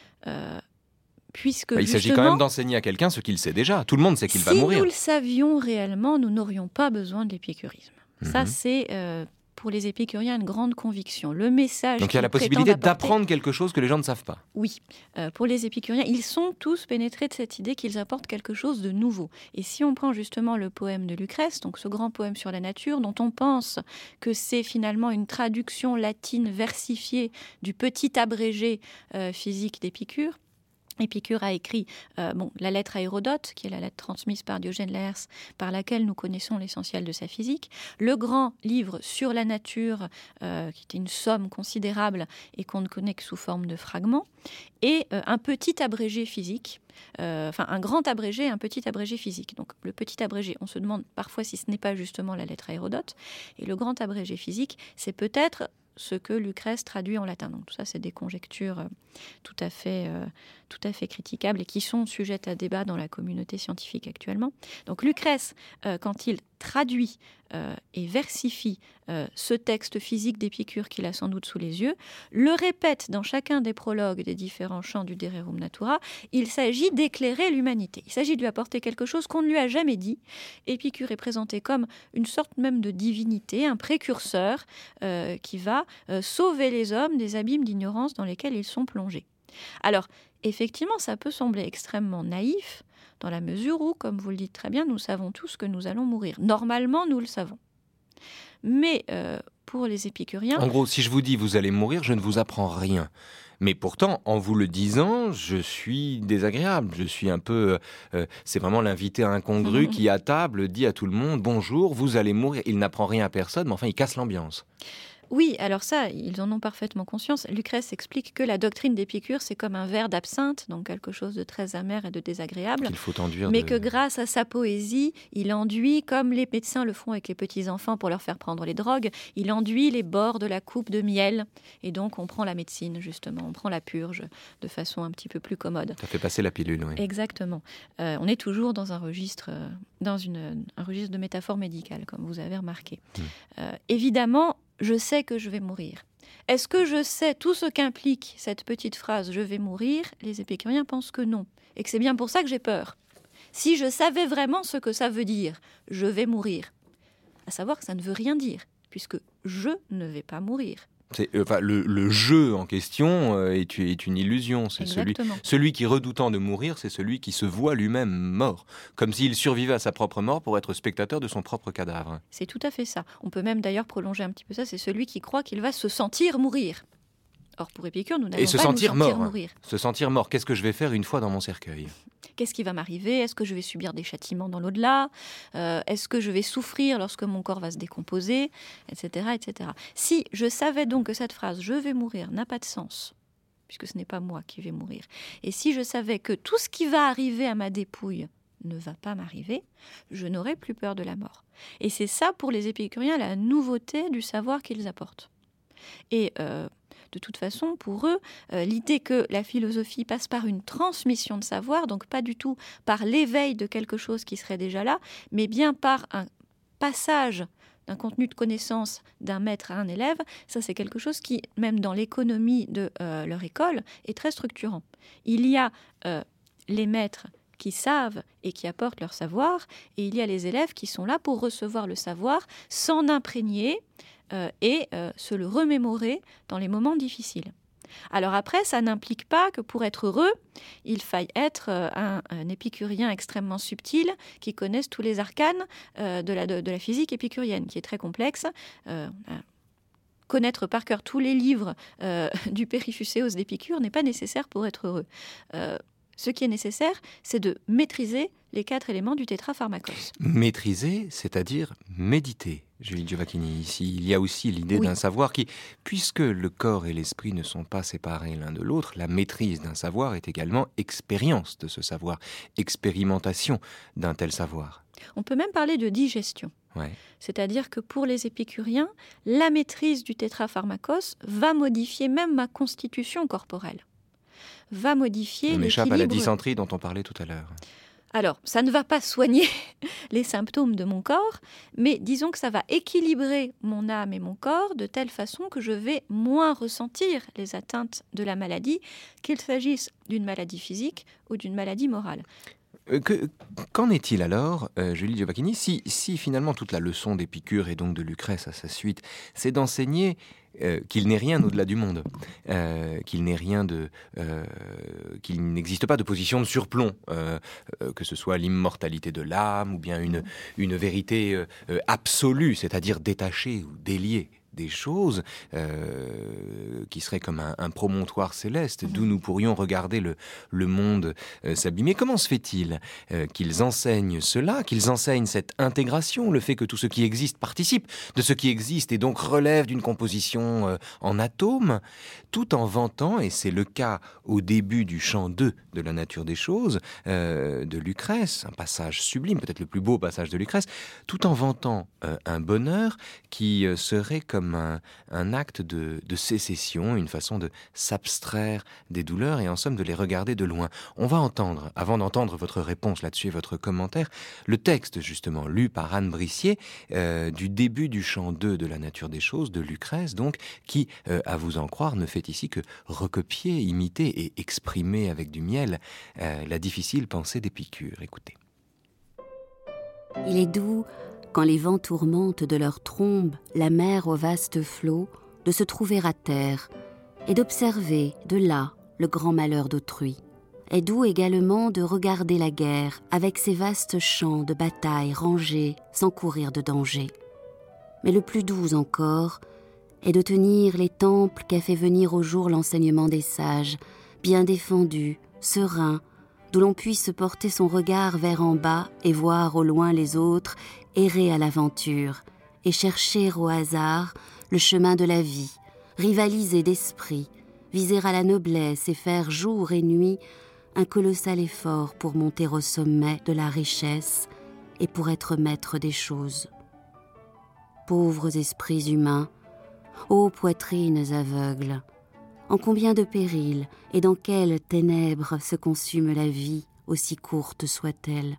Puisque il s'agit quand même d'enseigner à quelqu'un ce qu'il sait déjà. Tout le monde sait qu'il va mourir. Si nous le savions réellement, nous n'aurions pas besoin de l'épicurisme. Ça, c'est pour les épicuriens une grande conviction. Le message. Donc il y a la possibilité d'apprendre quelque chose que les gens ne savent pas. Oui. Pour les épicuriens, ils sont tous pénétrés de cette idée qu'ils apportent quelque chose de nouveau. Et si on prend justement le poème de Lucrèce, donc ce grand poème sur la nature, dont on pense que c'est finalement une traduction latine versifiée du petit abrégé physique d'Épicure, Épicure a écrit la lettre à Hérodote, qui est la lettre transmise par Diogène Laërce, par laquelle nous connaissons l'essentiel de sa physique. Le grand livre sur la nature, qui était une somme considérable et qu'on ne connaît que sous forme de fragments. Et un petit abrégé physique, un grand abrégé et un petit abrégé physique. Donc le petit abrégé, on se demande parfois si ce n'est pas justement la lettre à Hérodote. Et le grand abrégé physique, c'est peut-être ce que Lucrèce traduit en latin. Donc tout ça, c'est des conjectures tout à fait critiquables et qui sont sujettes à débat dans la communauté scientifique actuellement. Donc Lucrèce, quand il traduit et versifie ce texte physique d'Épicure qu'il a sans doute sous les yeux, le répète dans chacun des prologues des différents chants du De Rerum Natura, il s'agit d'éclairer l'humanité. Il s'agit de lui apporter quelque chose qu'on ne lui a jamais dit. Épicure est présenté comme une sorte même de divinité, un précurseur qui va sauver les hommes des abîmes d'ignorance dans lesquels ils sont plongés. Alors, effectivement, ça peut sembler extrêmement naïf, dans la mesure où, comme vous le dites très bien, nous savons tous que nous allons mourir. Normalement, nous le savons. Mais pour les épicuriens... En gros, si je vous dis vous allez mourir, je ne vous apprends rien. Mais pourtant, en vous le disant, je suis désagréable. Je suis un peu... c'est vraiment l'invité incongru qui, à table, dit à tout le monde « Bonjour, vous allez mourir ». Il n'apprend rien à personne, mais enfin, il casse l'ambiance. Oui, alors ça, ils en ont parfaitement conscience. Lucrèce explique que la doctrine d'Épicure, c'est comme un verre d'absinthe, donc quelque chose de très amer et de désagréable. Qu'il faut enduire. Mais que grâce à sa poésie, il enduit, comme les médecins le font avec les petits-enfants pour leur faire prendre les drogues, il enduit les bords de la coupe de miel. Et donc, on prend la médecine, justement, on prend la purge de façon un petit peu plus commode. Ça fait passer la pilule, oui. Exactement. On est toujours dans un registre, un registre de métaphore médicale, comme vous avez remarqué. Évidemment, je sais que je vais mourir. Est-ce que je sais tout ce qu'implique cette petite phrase « je vais mourir » ? Les épicuriens pensent que non, et que c'est bien pour ça que j'ai peur. Si je savais vraiment ce que ça veut dire « je vais mourir », à savoir que ça ne veut rien dire, puisque je ne vais pas mourir. Le jeu en question est une illusion. C'est celui qui, redoutant de mourir, c'est celui qui se voit lui-même mort, comme s'il survivait à sa propre mort pour être spectateur de son propre cadavre. C'est tout à fait ça. On peut même d'ailleurs prolonger un petit peu ça, c'est celui qui croit qu'il va se sentir mourir. Or, pour Épicure, nous n'allons pas nous sentir mourir. Se sentir mort, qu'est-ce que je vais faire une fois dans mon cercueil ? Qu'est-ce qui va m'arriver ? Est-ce que je vais subir des châtiments dans l'au-delà ? Est-ce que je vais souffrir lorsque mon corps va se décomposer ? Etc., etc. Si je savais donc que cette phrase « je vais mourir » n'a pas de sens, puisque ce n'est pas moi qui vais mourir, et si je savais que tout ce qui va arriver à ma dépouille ne va pas m'arriver, je n'aurais plus peur de la mort. Et c'est ça, pour les épicuriens, la nouveauté du savoir qu'ils apportent. Et de toute façon, pour eux, l'idée que la philosophie passe par une transmission de savoir, donc pas du tout par l'éveil de quelque chose qui serait déjà là, mais bien par un passage d'un contenu de connaissance d'un maître à un élève, ça c'est quelque chose qui, même dans l'économie de leur école, est très structurant. Il y a les maîtres qui savent et qui apportent leur savoir, et il y a les élèves qui sont là pour recevoir le savoir, s'en imprégner et se le remémorer dans les moments difficiles. Alors après, ça n'implique pas que pour être heureux, il faille être un épicurien extrêmement subtil qui connaisse tous les arcanes de la physique épicurienne, qui est très complexe. Connaître par cœur tous les livres du Périphusséos d'Épicure n'est pas nécessaire pour être heureux. Ce qui est nécessaire, c'est de maîtriser les 4 éléments du tétrapharmakos. Maîtriser, c'est-à-dire méditer. Julie Giovacchini, ici, il y a aussi l'idée d'un savoir qui, puisque le corps et l'esprit ne sont pas séparés l'un de l'autre, la maîtrise d'un savoir est également expérience de ce savoir, expérimentation d'un tel savoir. On peut même parler de digestion. Ouais. C'est-à-dire que pour les épicuriens, la maîtrise du tétrapharmakos va modifier même ma constitution corporelle. Va modifier l'équilibre. On échappe à la dysenterie dont on parlait tout à l'heure. Alors, ça ne va pas soigner les symptômes de mon corps, mais disons que ça va équilibrer mon âme et mon corps de telle façon que je vais moins ressentir les atteintes de la maladie, qu'il s'agisse d'une maladie physique ou d'une maladie morale. Qu'en est-il alors, Julie Giovacchini, si finalement toute la leçon d'Épicure et donc de Lucrèce à sa suite, c'est d'enseigner qu'il n'est rien au-delà du monde, qu'il n'existe pas de position de surplomb, que ce soit l'immortalité de l'âme ou bien une vérité absolue, c'est-à-dire détachée ou déliée des choses qui seraient comme un promontoire céleste d'où nous pourrions regarder le monde s'abîmer. Comment se fait-il qu'ils enseignent cela, qu'ils enseignent cette intégration, le fait que tout ce qui existe participe de ce qui existe et donc relève d'une composition en atomes, tout en vantant, et c'est le cas au début du chant 2 de la nature des choses de Lucrèce, un passage sublime, peut-être le plus beau passage de Lucrèce, tout en vantant un bonheur qui serait comme un acte de sécession, une façon de s'abstraire des douleurs et en somme de les regarder de loin. On va entendre, avant d'entendre votre réponse là-dessus et votre commentaire, le texte justement lu par Anne Brissier du début du chant 2 de la nature des choses de Lucrèce, donc qui, à vous en croire, ne fait ici que recopier, imiter et exprimer avec du miel la difficile pensée d'Épicure. Écoutez. Il est doux, quand les vents tourmentent de leur trombe la mer aux vastes flots, de se trouver à terre et d'observer de là le grand malheur d'autrui. Est doux également de regarder la guerre avec ses vastes champs de bataille rangés sans courir de danger. Mais le plus doux encore est de tenir les temples qu'a fait venir au jour l'enseignement des sages, bien défendus, sereins, d'où l'on puisse porter son regard vers en bas et voir au loin les autres errer à l'aventure et chercher au hasard le chemin de la vie, rivaliser d'esprit, viser à la noblesse et faire jour et nuit un colossal effort pour monter au sommet de la richesse et pour être maître des choses. Pauvres esprits humains, ô poitrines aveugles, en combien de périls et dans quelles ténèbres se consume la vie, aussi courte soit-elle.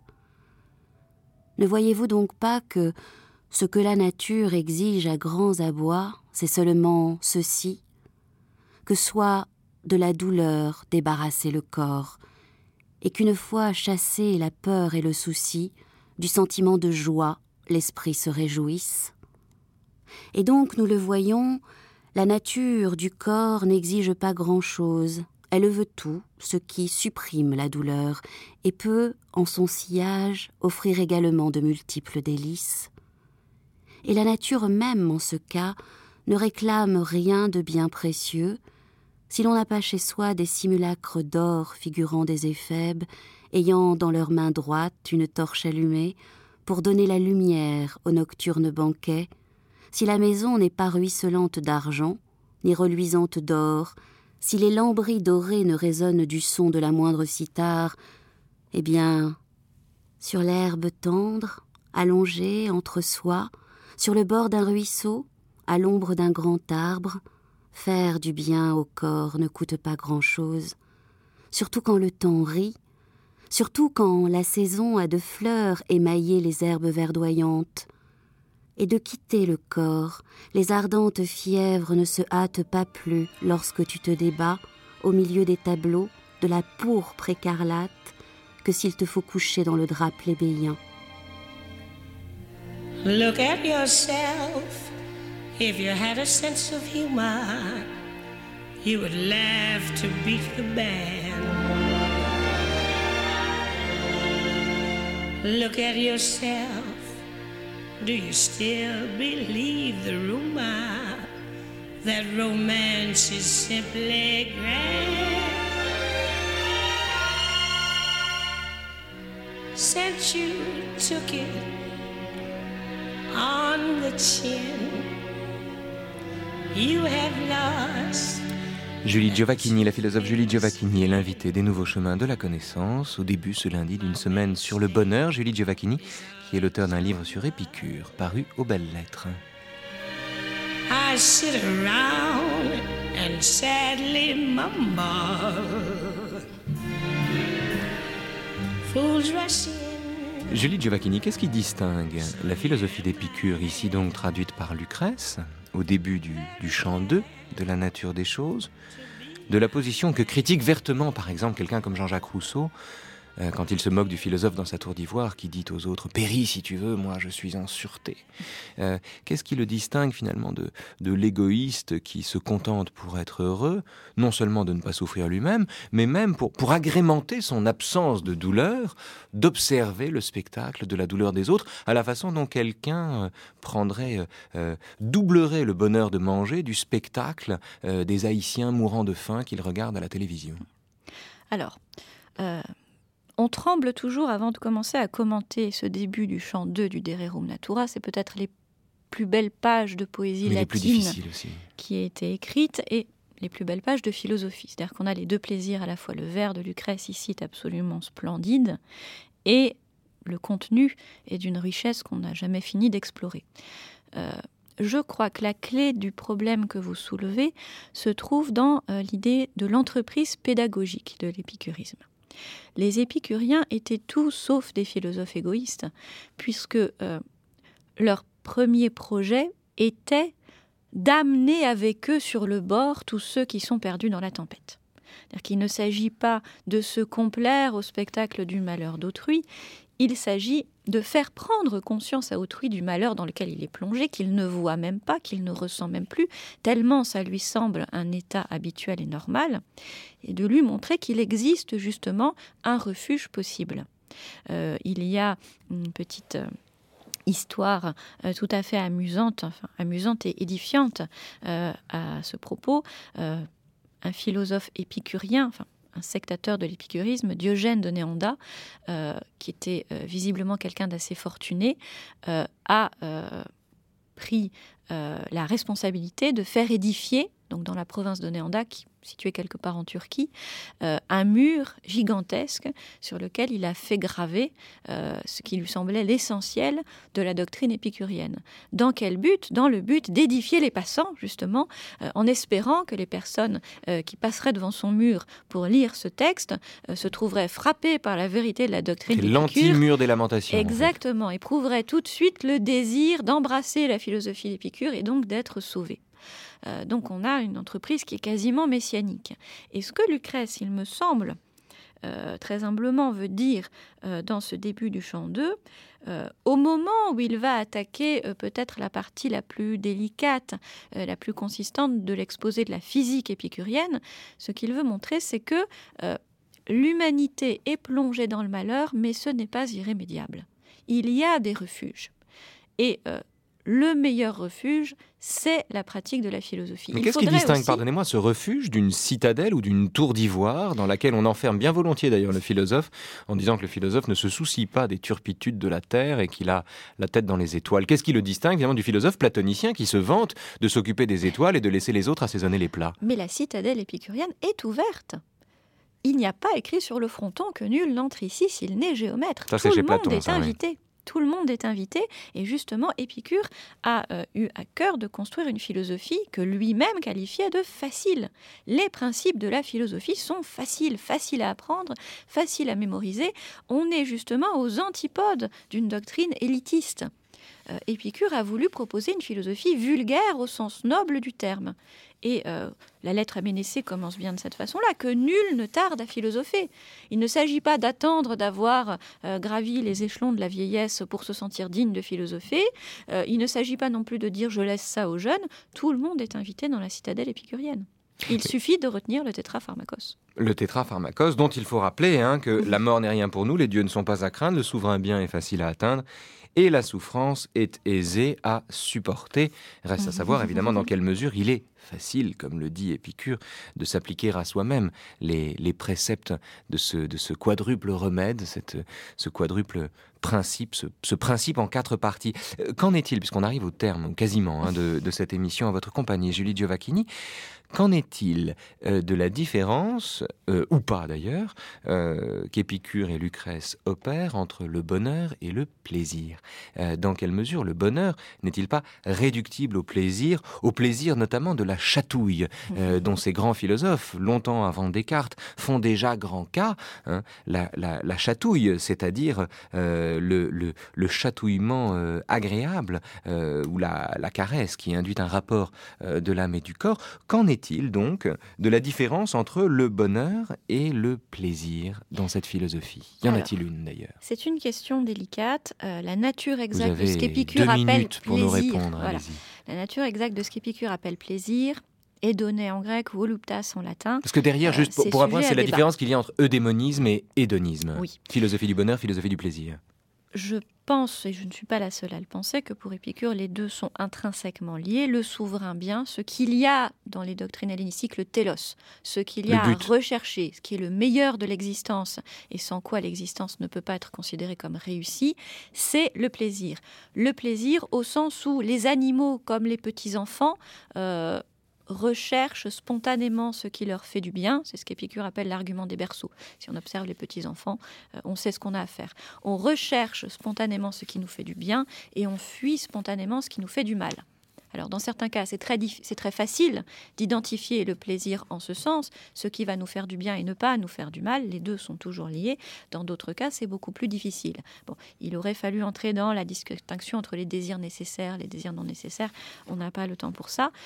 Ne voyez-vous donc pas que ce que la nature exige à grands abois, c'est seulement ceci, que soit de la douleur débarrasser le corps, et qu'une fois chassé la peur et le souci, du sentiment de joie, l'esprit se réjouisse. Et donc, nous le voyons, la nature du corps n'exige pas grand-chose. Elle veut tout, ce qui supprime la douleur, et peut, en son sillage, offrir également de multiples délices. Et la nature même, en ce cas, ne réclame rien de bien précieux, si l'on n'a pas chez soi des simulacres d'or figurant des éphèbes, ayant dans leur main droite une torche allumée, pour donner la lumière au nocturne banquet, si la maison n'est pas ruisselante d'argent, ni reluisante d'or, si les lambris dorés ne résonnent du son de la moindre cithare, eh bien, sur l'herbe tendre, allongée entre soi, sur le bord d'un ruisseau, à l'ombre d'un grand arbre, faire du bien au corps ne coûte pas grand-chose, surtout quand le temps rit, surtout quand la saison a de fleurs émaillé les herbes verdoyantes, et de quitter le corps, les ardentes fièvres ne se hâtent pas plus lorsque tu te débats, au milieu des tableaux, de la pourpre écarlate, que s'il te faut coucher dans le drap plébéien. Look at yourself, if you had a sense of humor, you would laugh to beat the band. Look at yourself. Do you still believe the rumor that romance is simply grand? Since you took it on the chin, you have lost. Julie Giovacchini, la philosophe Julie Giovacchini est l'invitée des Nouveaux Chemins de la Connaissance, au début ce lundi d'une semaine sur le bonheur. Julie Giovacchini, qui est l'auteur d'un livre sur Épicure, paru aux Belles Lettres. I sit around and sadly mumble. Fools rush in. Julie Giovacchini, qu'est-ce qui distingue la philosophie d'Épicure, ici donc traduite par Lucrèce, au début du chant 2 de la nature des choses, de la position que critique vertement, par exemple, quelqu'un comme Jean-Jacques Rousseau, quand il se moque du philosophe dans sa tour d'ivoire qui dit aux autres « Péris si tu veux, moi je suis en sûreté ». Qu'est-ce qui le distingue finalement de l'égoïste qui se contente pour être heureux, non seulement de ne pas souffrir lui-même, mais même pour agrémenter son absence de douleur, d'observer le spectacle de la douleur des autres, à la façon dont quelqu'un doublerait le bonheur de manger du spectacle des Haïtiens mourant de faim qu'il regarde à la télévision. Alors, on tremble toujours avant de commencer à commenter ce début du chant 2 du De Rerum Natura. C'est peut-être les plus belles pages de poésie latine qui aient été écrites et les plus belles pages de philosophie. C'est-à-dire qu'on a les deux plaisirs, à la fois le vers de Lucrèce ici est absolument splendide et le contenu est d'une richesse qu'on n'a jamais fini d'explorer. Je crois que la clé du problème que vous soulevez se trouve dans l'idée de l'entreprise pédagogique de l'épicurisme. Les épicuriens étaient tous sauf des philosophes égoïstes, puisque leur premier projet était d'amener avec eux sur le bord tous ceux qui sont perdus dans la tempête. C'est-à-dire qu'il ne s'agit pas de se complaire au spectacle du malheur d'autrui, il s'agit de faire prendre conscience à autrui du malheur dans lequel il est plongé, qu'il ne voit même pas, qu'il ne ressent même plus, tellement ça lui semble un état habituel et normal, et de lui montrer qu'il existe justement un refuge possible. Il y a une petite histoire tout à fait amusante et édifiante à ce propos. Un philosophe épicurien, un sectateur de l'épicurisme, Diogène de Néanda, qui était visiblement quelqu'un d'assez fortuné, a pris la responsabilité de faire édifier, donc dans la province de Néanda, située quelque part en Turquie, un mur gigantesque sur lequel il a fait graver ce qui lui semblait l'essentiel de la doctrine épicurienne. Dans quel but ? Dans le but d'édifier les passants, justement, en espérant que les personnes qui passeraient devant son mur pour lire ce texte se trouveraient frappées par la vérité de la doctrine d'Épicure. C'est l'anti-mur des lamentations. Exactement, éprouveraient tout de suite le désir d'embrasser la philosophie d'Épicure et donc d'être sauvés. Donc on a une entreprise qui est quasiment messianique. Et ce que Lucrèce, il me semble, très humblement veut dire dans ce début du chant 2, au moment où il va attaquer peut-être la partie la plus délicate, la plus consistante de l'exposé de la physique épicurienne, ce qu'il veut montrer, c'est que l'humanité est plongée dans le malheur, mais ce n'est pas irrémédiable. Il y a des refuges. Et le meilleur refuge, c'est la pratique de la philosophie. Mais qu'est-ce qui distingue, pardonnez-moi, ce refuge d'une citadelle ou d'une tour d'ivoire dans laquelle on enferme bien volontiers d'ailleurs le philosophe en disant que le philosophe ne se soucie pas des turpitudes de la terre et qu'il a la tête dans les étoiles. Qu'est-ce qui le distingue évidemment du philosophe platonicien qui se vante de s'occuper des étoiles et de laisser les autres assaisonner les plats ? Mais la citadelle épicurienne est ouverte. Il n'y a pas écrit sur le fronton que nul n'entre ici s'il n'est géomètre. Ça, tout le monde Platon, est invité. Oui. Tout le monde est invité et justement Épicure a eu à cœur de construire une philosophie que lui-même qualifiait de facile. Les principes de la philosophie sont faciles à apprendre, faciles à mémoriser. On est justement aux antipodes d'une doctrine élitiste. Épicure a voulu proposer une philosophie vulgaire au sens noble du terme. Et la lettre à Ménécée commence bien de cette façon-là, que nul ne tarde à philosopher. Il ne s'agit pas d'attendre d'avoir gravi les échelons de la vieillesse pour se sentir digne de philosopher. Il ne s'agit pas non plus de dire « je laisse ça aux jeunes ». Tout le monde est invité dans la citadelle épicurienne. Il suffit de retenir le tétrapharmakos. Le tétrapharmakos, dont il faut rappeler que la mort n'est rien pour nous, les dieux ne sont pas à craindre, le souverain bien est facile à atteindre, et la souffrance est aisée à supporter. Reste à savoir évidemment dans quelle mesure il est facile, comme le dit Épicure, de s'appliquer à soi-même les préceptes de ce quadruple remède, ce quadruple principe, ce principe en 4 parties. Qu'en est-il, puisqu'on arrive au terme quasiment de cette émission à votre compagnie, Julie Giovacchini, qu'en est-il de la différence, ou pas d'ailleurs, qu'Épicure et Lucrèce opèrent entre le bonheur et le plaisir? Dans quelle mesure le bonheur n'est-il pas réductible au plaisir notamment de la chatouille, dont ces grands philosophes, longtemps avant Descartes, font déjà grand cas, la chatouille, c'est-à-dire le chatouillement agréable, ou la caresse qui induit un rapport de l'âme et du corps. Qu'en est-il donc de la différence entre le bonheur et le plaisir dans cette philosophie? Y en a-t-il une d'ailleurs? C'est une question délicate. La nature exacte Vous avez de ce qu'Épicure 2 appelle minutes pour nous plaisir, répondre. Allez-y. la nature exacte de ce qu'Épicure appelle plaisir est donnée en grec ou voluptas en latin. Parce que derrière, juste pour un point, c'est la différence qu'il y a entre eudémonisme et hédonisme. Oui. Philosophie du bonheur, philosophie du plaisir. Je pense, et je ne suis pas la seule à le penser, que pour Épicure, les deux sont intrinsèquement liés. Le souverain bien, ce qu'il y a dans les doctrines hellénistiques, le télos, ce qu'il y a à rechercher, ce qui est le meilleur de l'existence, et sans quoi l'existence ne peut pas être considérée comme réussie, c'est le plaisir. Le plaisir au sens où les animaux, comme les petits-enfants, recherchent spontanément ce qui leur fait du bien. C'est ce qu'Épicure appelle l'argument des berceaux. Si on observe les petits-enfants, on sait ce qu'on a à faire. On recherche spontanément ce qui nous fait du bien et on fuit spontanément ce qui nous fait du mal. Alors dans certains cas, c'est très facile d'identifier le plaisir en ce sens, ce qui va nous faire du bien et ne pas nous faire du mal, les deux sont toujours liés. Dans d'autres cas, c'est beaucoup plus difficile. Bon, il aurait fallu entrer dans la distinction entre les désirs nécessaires, les désirs non nécessaires. On n'a pas le temps pour ça.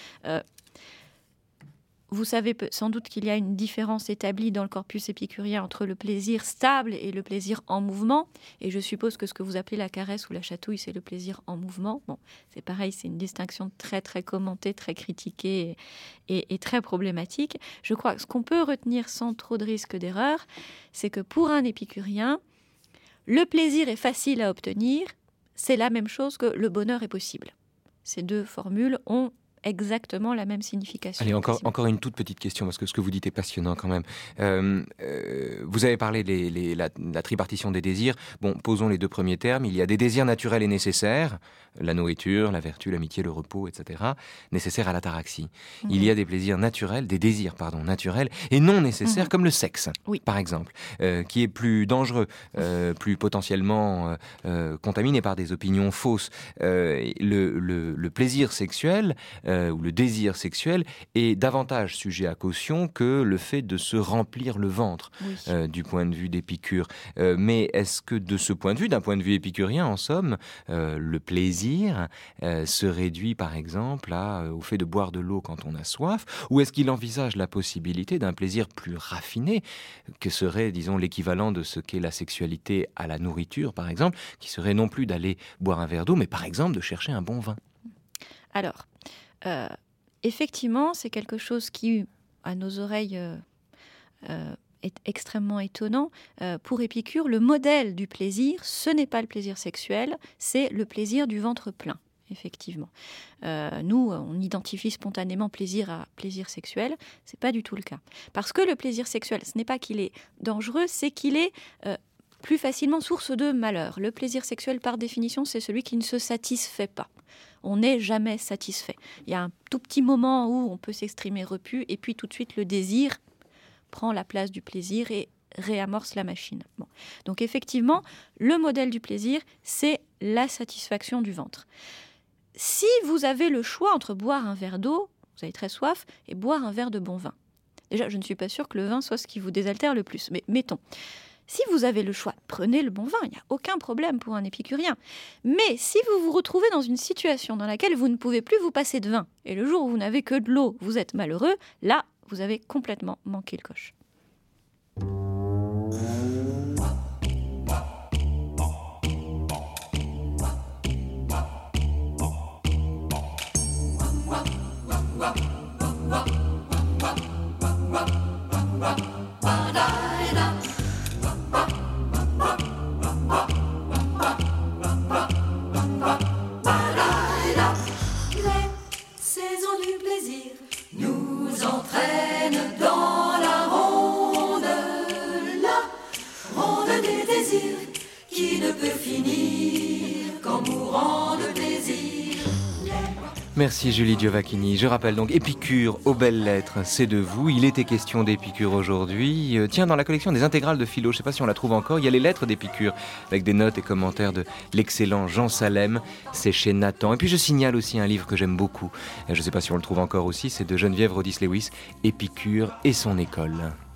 Vous savez sans doute qu'il y a une différence établie dans le corpus épicurien entre le plaisir stable et le plaisir en mouvement. Et je suppose que ce que vous appelez la caresse ou la chatouille, c'est le plaisir en mouvement. Bon, c'est pareil, c'est une distinction très très commentée, très critiquée et très problématique. Je crois que ce qu'on peut retenir sans trop de risque d'erreur, c'est que pour un épicurien, le plaisir est facile à obtenir, c'est la même chose que le bonheur est possible. Ces deux formules ont exactement la même signification. Allez, encore une toute petite question, parce que ce que vous dites est passionnant quand même. Vous avez parlé de la tripartition des désirs. Bon, posons les 2 premiers termes. Il y a des désirs naturels et nécessaires, la nourriture, la vertu, l'amitié, le repos, etc., nécessaires à l'ataraxie. Il y a des désirs naturels et non nécessaires, comme le sexe, par exemple, qui est plus dangereux, plus potentiellement contaminé par des opinions fausses. Le plaisir sexuel ou le désir sexuel est davantage sujet à caution que le fait de se remplir le ventre, du point de vue d'Épicure. Mais est-ce que de ce point de vue, d'un point de vue épicurien, en somme, le plaisir se réduit par exemple au fait de boire de l'eau quand on a soif, ou est-ce qu'il envisage la possibilité d'un plaisir plus raffiné, que serait, disons, l'équivalent de ce qu'est la sexualité à la nourriture, par exemple, qui serait non plus d'aller boire un verre d'eau, mais par exemple de chercher un bon vin? Alors, effectivement, c'est quelque chose qui, à nos oreilles, est extrêmement étonnant. Pour Épicure, le modèle du plaisir, ce n'est pas le plaisir sexuel, c'est le plaisir du ventre plein, effectivement. Nous, on identifie spontanément plaisir à plaisir sexuel, c'est pas du tout le cas. Parce que le plaisir sexuel, ce n'est pas qu'il est dangereux, c'est qu'il est plus facilement source de malheur. Le plaisir sexuel, par définition, c'est celui qui ne se satisfait pas. On n'est jamais satisfait. Il y a un tout petit moment où on peut s'exprimer repu, et puis tout de suite le désir prend la place du plaisir et réamorce la machine. Bon. Donc effectivement, le modèle du plaisir, c'est la satisfaction du ventre. Si vous avez le choix entre boire un verre d'eau, vous avez très soif, et boire un verre de bon vin. Déjà, je ne suis pas sûre que le vin soit ce qui vous désaltère le plus, mais mettons. Si vous avez le choix, prenez le bon vin, il n'y a aucun problème pour un épicurien. Mais si vous vous retrouvez dans une situation dans laquelle vous ne pouvez plus vous passer de vin, et le jour où vous n'avez que de l'eau, vous êtes malheureux, là, vous avez complètement manqué le coche. finir qu'en mourant de plaisir. Merci Julie Giovacchini. Je rappelle donc Épicure aux belles lettres, c'est de vous. Il était question d'Épicure aujourd'hui. Tiens, dans la collection des intégrales de philo, je ne sais pas si on la trouve encore, il y a les lettres d'Épicure avec des notes et commentaires de l'excellent Jean Salem. C'est chez Nathan. Et puis je signale aussi un livre que j'aime beaucoup. Je ne sais pas si on le trouve encore aussi, c'est de Geneviève Rodis-Lewis, Épicure et son école.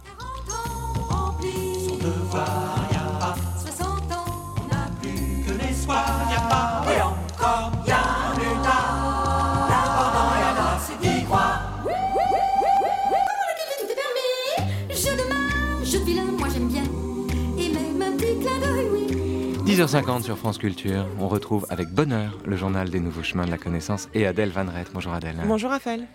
Son devoir, y a pas 60 ans, on n'a plus que l'espoir, y a pas, et encore, y a un état. L'important, y a là, c'est d'y croire. Tout est permis, jeu de main, jeu de vilain, moi j'aime bien. Et même un petit clin d'œil, oui. 10h50 sur France Culture, on retrouve avec bonheur le journal des nouveaux chemins de la connaissance et Adèle Van Rett. Bonjour Adèle. Bonjour Raphaël.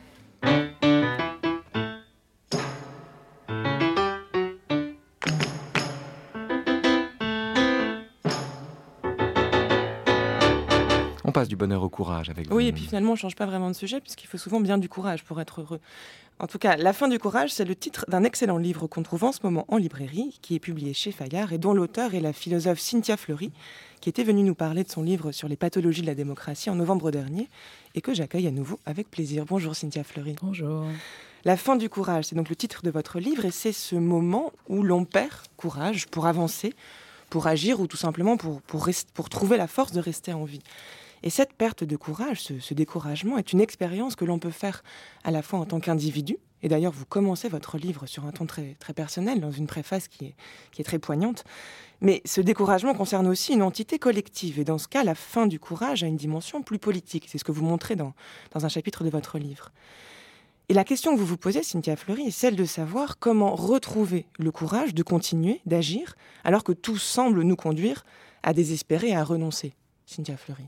On passe du bonheur au courage avec vous. Oui, et puis finalement, on ne change pas vraiment de sujet, puisqu'il faut souvent bien du courage pour être heureux. En tout cas, La fin du courage, c'est le titre d'un excellent livre qu'on trouve en ce moment en librairie, qui est publié chez Fayard, et dont l'auteur est la philosophe Cynthia Fleury, qui était venue nous parler de son livre sur les pathologies de la démocratie en novembre dernier, et que j'accueille à nouveau avec plaisir. Bonjour Cynthia Fleury. Bonjour. La fin du courage, c'est donc le titre de votre livre, et c'est ce moment où l'on perd courage pour avancer, pour agir, ou tout simplement pour trouver la force de rester en vie. Et cette perte de courage, ce découragement, est une expérience que l'on peut faire à la fois en tant qu'individu, et d'ailleurs vous commencez votre livre sur un ton très, très personnel, dans une préface qui est très poignante, mais ce découragement concerne aussi une entité collective, et dans ce cas, la fin du courage a une dimension plus politique, c'est ce que vous montrez dans un chapitre de votre livre. Et la question que vous vous posez, Cynthia Fleury, est celle de savoir comment retrouver le courage de continuer, d'agir, alors que tout semble nous conduire à désespérer et à renoncer. Cynthia Fleury.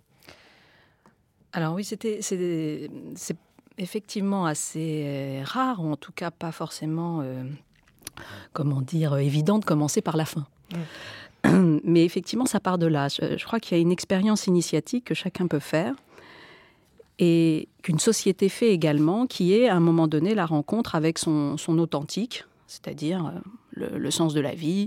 Alors oui, c'est effectivement assez rare, ou en tout cas pas forcément, évident de commencer par la fin. Mais effectivement, ça part de là. Je crois qu'il y a une expérience initiatique que chacun peut faire, et qu'une société fait également, qui est à un moment donné la rencontre avec son authentique, c'est-à-dire le sens de la vie.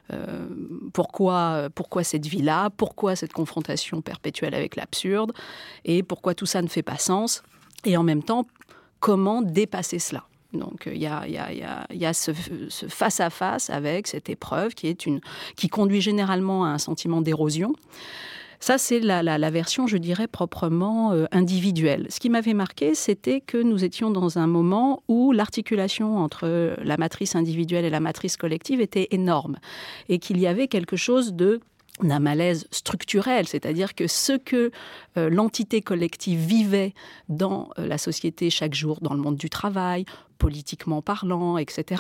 Pourquoi cette vie-là, pourquoi cette confrontation perpétuelle avec l'absurde, et pourquoi tout ça ne fait pas sens, et en même temps, comment dépasser cela. Donc il y a ce face-à-face avec cette épreuve qui conduit généralement à un sentiment d'érosion. Ça, c'est la version, je dirais, proprement individuelle. Ce qui m'avait marqué, c'était que nous étions dans un moment où l'articulation entre la matrice individuelle et la matrice collective était énorme, et qu'il y avait quelque chose d'un malaise structurel, c'est-à-dire que ce que l'entité collective vivait dans la société chaque jour, dans le monde du travail, politiquement parlant, etc.,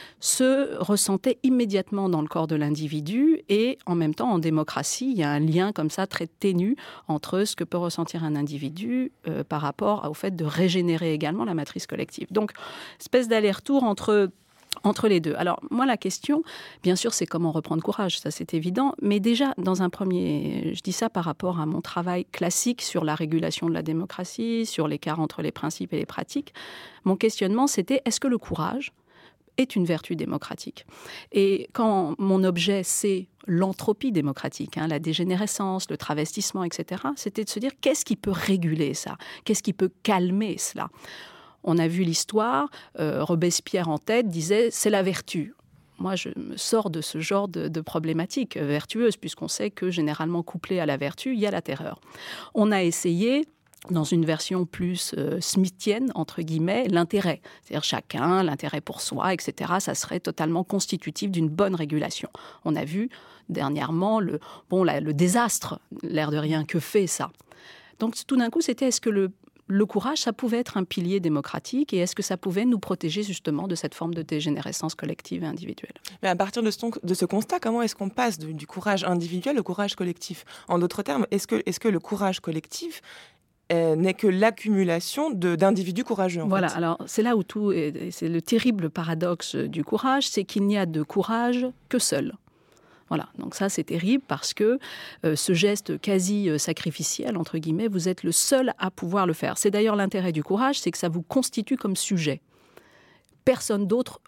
se ressentait immédiatement dans le corps de l'individu, et en même temps, en démocratie, il y a un lien comme ça très ténu entre ce que peut ressentir un individu par rapport au fait de régénérer également la matrice collective. Donc, espèce d'aller-retour entre les deux. Alors, moi, la question, bien sûr, c'est comment reprendre courage, ça c'est évident, mais déjà, dans un premier, je dis ça par rapport à mon travail classique sur la régulation de la démocratie, sur l'écart entre les principes et les pratiques, mon questionnement, c'était, est-ce que le courage est une vertu démocratique? Et quand mon objet, c'est l'entropie démocratique, la dégénérescence, le travestissement, etc., c'était de se dire, qu'est-ce qui peut réguler ça? Qu'est-ce qui peut calmer cela? On a vu l'histoire, Robespierre en tête disait « c'est la vertu ». Moi, je me sors de ce genre de problématique vertueuse, puisqu'on sait que généralement couplé à la vertu, il y a la terreur. On a essayé, dans une version plus smithienne, entre guillemets, l'intérêt. C'est-à-dire chacun, l'intérêt pour soi, etc. Ça serait totalement constitutif d'une bonne régulation. On a vu dernièrement le désastre, l'air de rien, que fait ça. Donc tout d'un coup, c'était est-ce que le courage, ça pouvait être un pilier démocratique, et est-ce que ça pouvait nous protéger justement de cette forme de dégénérescence collective et individuelle? Mais à partir de ce constat, comment est-ce qu'on passe du courage individuel au courage collectif? En d'autres termes, est-ce que le courage collectif n'est que l'accumulation d'individus courageux Voilà, fait. Alors c'est là où c'est le terrible paradoxe du courage, c'est qu'il n'y a de courage que seul. Voilà, donc ça c'est terrible parce que ce geste quasi sacrificiel, entre guillemets, vous êtes le seul à pouvoir le faire. C'est d'ailleurs l'intérêt du courage, c'est que ça vous constitue comme sujet. Personne d'autre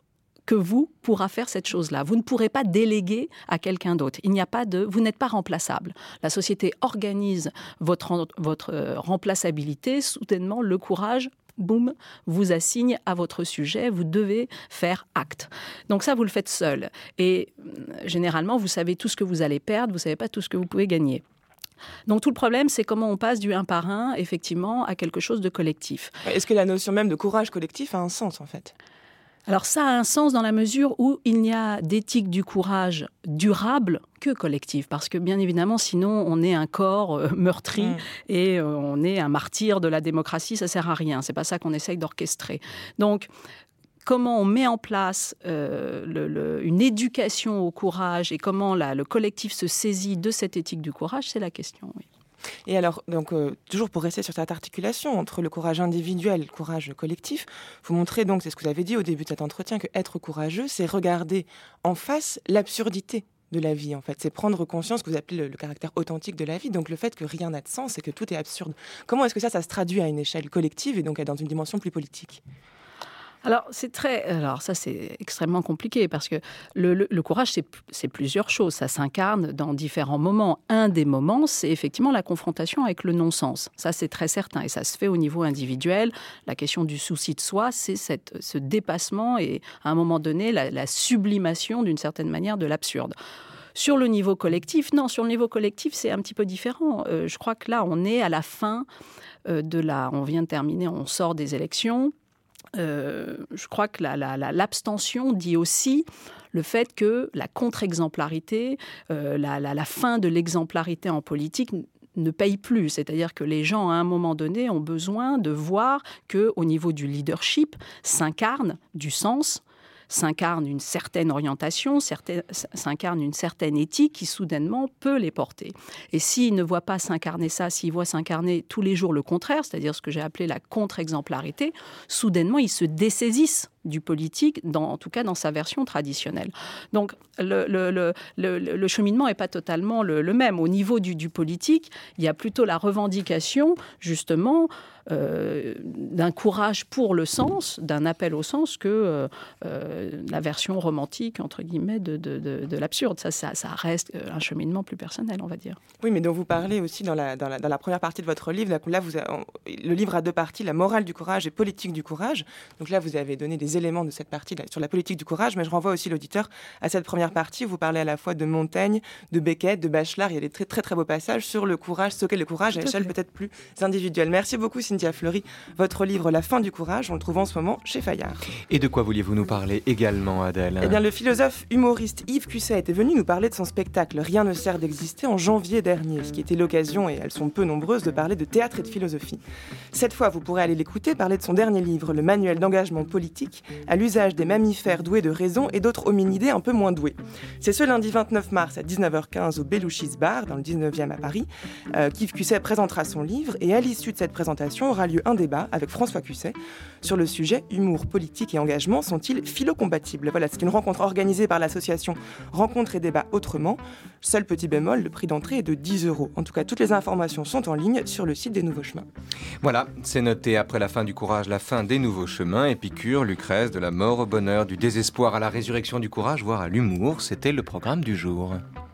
que vous pourra faire cette chose-là. Vous ne pourrez pas déléguer à quelqu'un d'autre. Vous n'êtes pas remplaçable. La société organise votre remplaçabilité. Soudainement, le courage, boum, vous assigne à votre sujet. Vous devez faire acte. Donc ça, vous le faites seul. Et généralement, vous savez tout ce que vous allez perdre. Vous ne savez pas tout ce que vous pouvez gagner. Donc tout le problème, c'est comment on passe du un par un, effectivement, à quelque chose de collectif. Est-ce que la notion même de courage collectif a un sens, en fait ? Alors ça a un sens dans la mesure où il n'y a d'éthique du courage durable que collective. Parce que bien évidemment, sinon on est un corps meurtri et on est un martyr de la démocratie, ça ne sert à rien. Ce n'est pas ça qu'on essaye d'orchestrer. Donc, comment on met en place une éducation au courage et comment le collectif se saisit de cette éthique du courage, c'est la question, oui. Et alors, donc, toujours pour rester sur cette articulation entre le courage individuel et le courage collectif, vous montrez donc, c'est ce que vous avez dit au début de cet entretien, que être courageux, c'est regarder en face l'absurdité de la vie, en fait. C'est prendre conscience, que vous appelez le caractère authentique de la vie, donc le fait que rien n'a de sens et que tout est absurde. Comment est-ce que ça se traduit à une échelle collective et donc dans une dimension plus politique ? Alors, ça, c'est extrêmement compliqué parce que le courage, c'est plusieurs choses. Ça s'incarne dans différents moments. Un des moments, c'est effectivement la confrontation avec le non-sens. Ça, c'est très certain. Et ça se fait au niveau individuel. La question du souci de soi, c'est ce dépassement et, à un moment donné, la sublimation, d'une certaine manière, de l'absurde. Sur le niveau collectif, c'est un petit peu différent. Je crois que là, on est à la fin on vient de terminer, on sort des élections. Je crois que l'abstention dit aussi le fait que la contre-exemplarité, la fin de l'exemplarité en politique ne paye plus. C'est-à-dire que les gens, à un moment donné, ont besoin de voir qu'au niveau du leadership s'incarne du sens, s'incarne une certaine orientation, s'incarne une certaine éthique qui soudainement peut les porter. Et s'ils ne voient pas s'incarner ça, s'ils voient s'incarner tous les jours le contraire, c'est-à-dire ce que j'ai appelé la contre-exemplarité, soudainement ils se dessaisissent du politique, en tout cas dans sa version traditionnelle. Donc le cheminement n'est pas totalement le même. Au niveau du politique, il y a plutôt la revendication, justement, d'un courage pour le sens, d'un appel au sens que la version romantique, entre guillemets, de l'absurde. Ça reste un cheminement plus personnel, on va dire. Oui, mais dont vous parlez aussi dans la première partie de votre livre. Là, le livre a deux parties, la morale du courage et politique du courage. Donc là, vous avez donné des éléments de cette partie sur la politique du courage, mais je renvoie aussi l'auditeur à cette première partie où vous parlez à la fois de Montaigne, de Beckett, de Bachelard. Il y a des très très très beaux passages sur le courage, ce qu'est le courage à échelle peut-être plus individuelle. Merci beaucoup Cynthia Fleury. Votre livre La fin du courage, on le trouve en ce moment chez Fayard. Et de quoi vouliez-vous nous parler également, Adèle ? Eh bien, le philosophe humoriste Yves Cusset était venu nous parler de son spectacle Rien ne sert d'exister en janvier dernier, ce qui était l'occasion, et elles sont peu nombreuses, de parler de théâtre et de philosophie. Cette fois, vous pourrez aller l'écouter parler de son dernier livre, Le manuel d'engagement politique, à l'usage des mammifères doués de raison et d'autres hominidés un peu moins doués. C'est ce lundi 29 mars à 19h15 au Belouchis Bar, dans le 19e à Paris, qu'Yves Cusset présentera son livre, et à l'issue de cette présentation aura lieu un débat avec François Cusset sur le sujet « Humour, politique et engagement sont-ils philo-compatibles ?» Voilà, c'est une rencontre organisée par l'association Rencontres et débats autrement. Seul petit bémol, le prix d'entrée est de 10 €. En tout cas, toutes les informations sont en ligne sur le site des Nouveaux Chemins. Voilà, c'est noté après la fin du courage, la fin des Nouveaux Chemins. Épicure, Lucrèce, de la mort au bonheur, du désespoir à la résurrection du courage, voire à l'humour, c'était le programme du jour.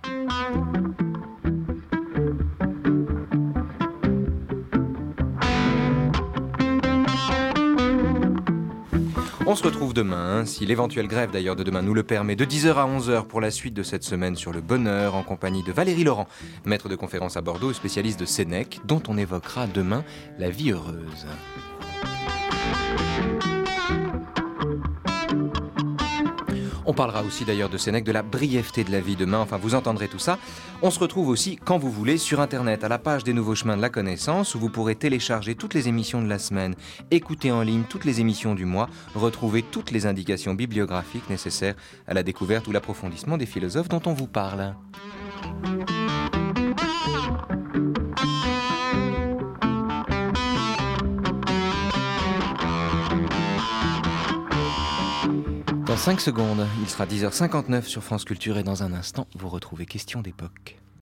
On se retrouve demain, si l'éventuelle grève d'ailleurs de demain nous le permet, de 10h à 11h pour la suite de cette semaine sur le bonheur, en compagnie de Valérie Laurent, maître de conférence à Bordeaux et spécialiste de Sénèque, dont on évoquera demain la vie heureuse. On parlera aussi d'ailleurs de Sénèque, de la brièveté de la vie demain, enfin vous entendrez tout ça. On se retrouve aussi quand vous voulez sur internet à la page des Nouveaux Chemins de la Connaissance où vous pourrez télécharger toutes les émissions de la semaine, écouter en ligne toutes les émissions du mois, retrouver toutes les indications bibliographiques nécessaires à la découverte ou l'approfondissement des philosophes dont on vous parle. Dans 5 secondes, il sera 10h59 sur France Culture et dans un instant, vous retrouvez Question d'époque.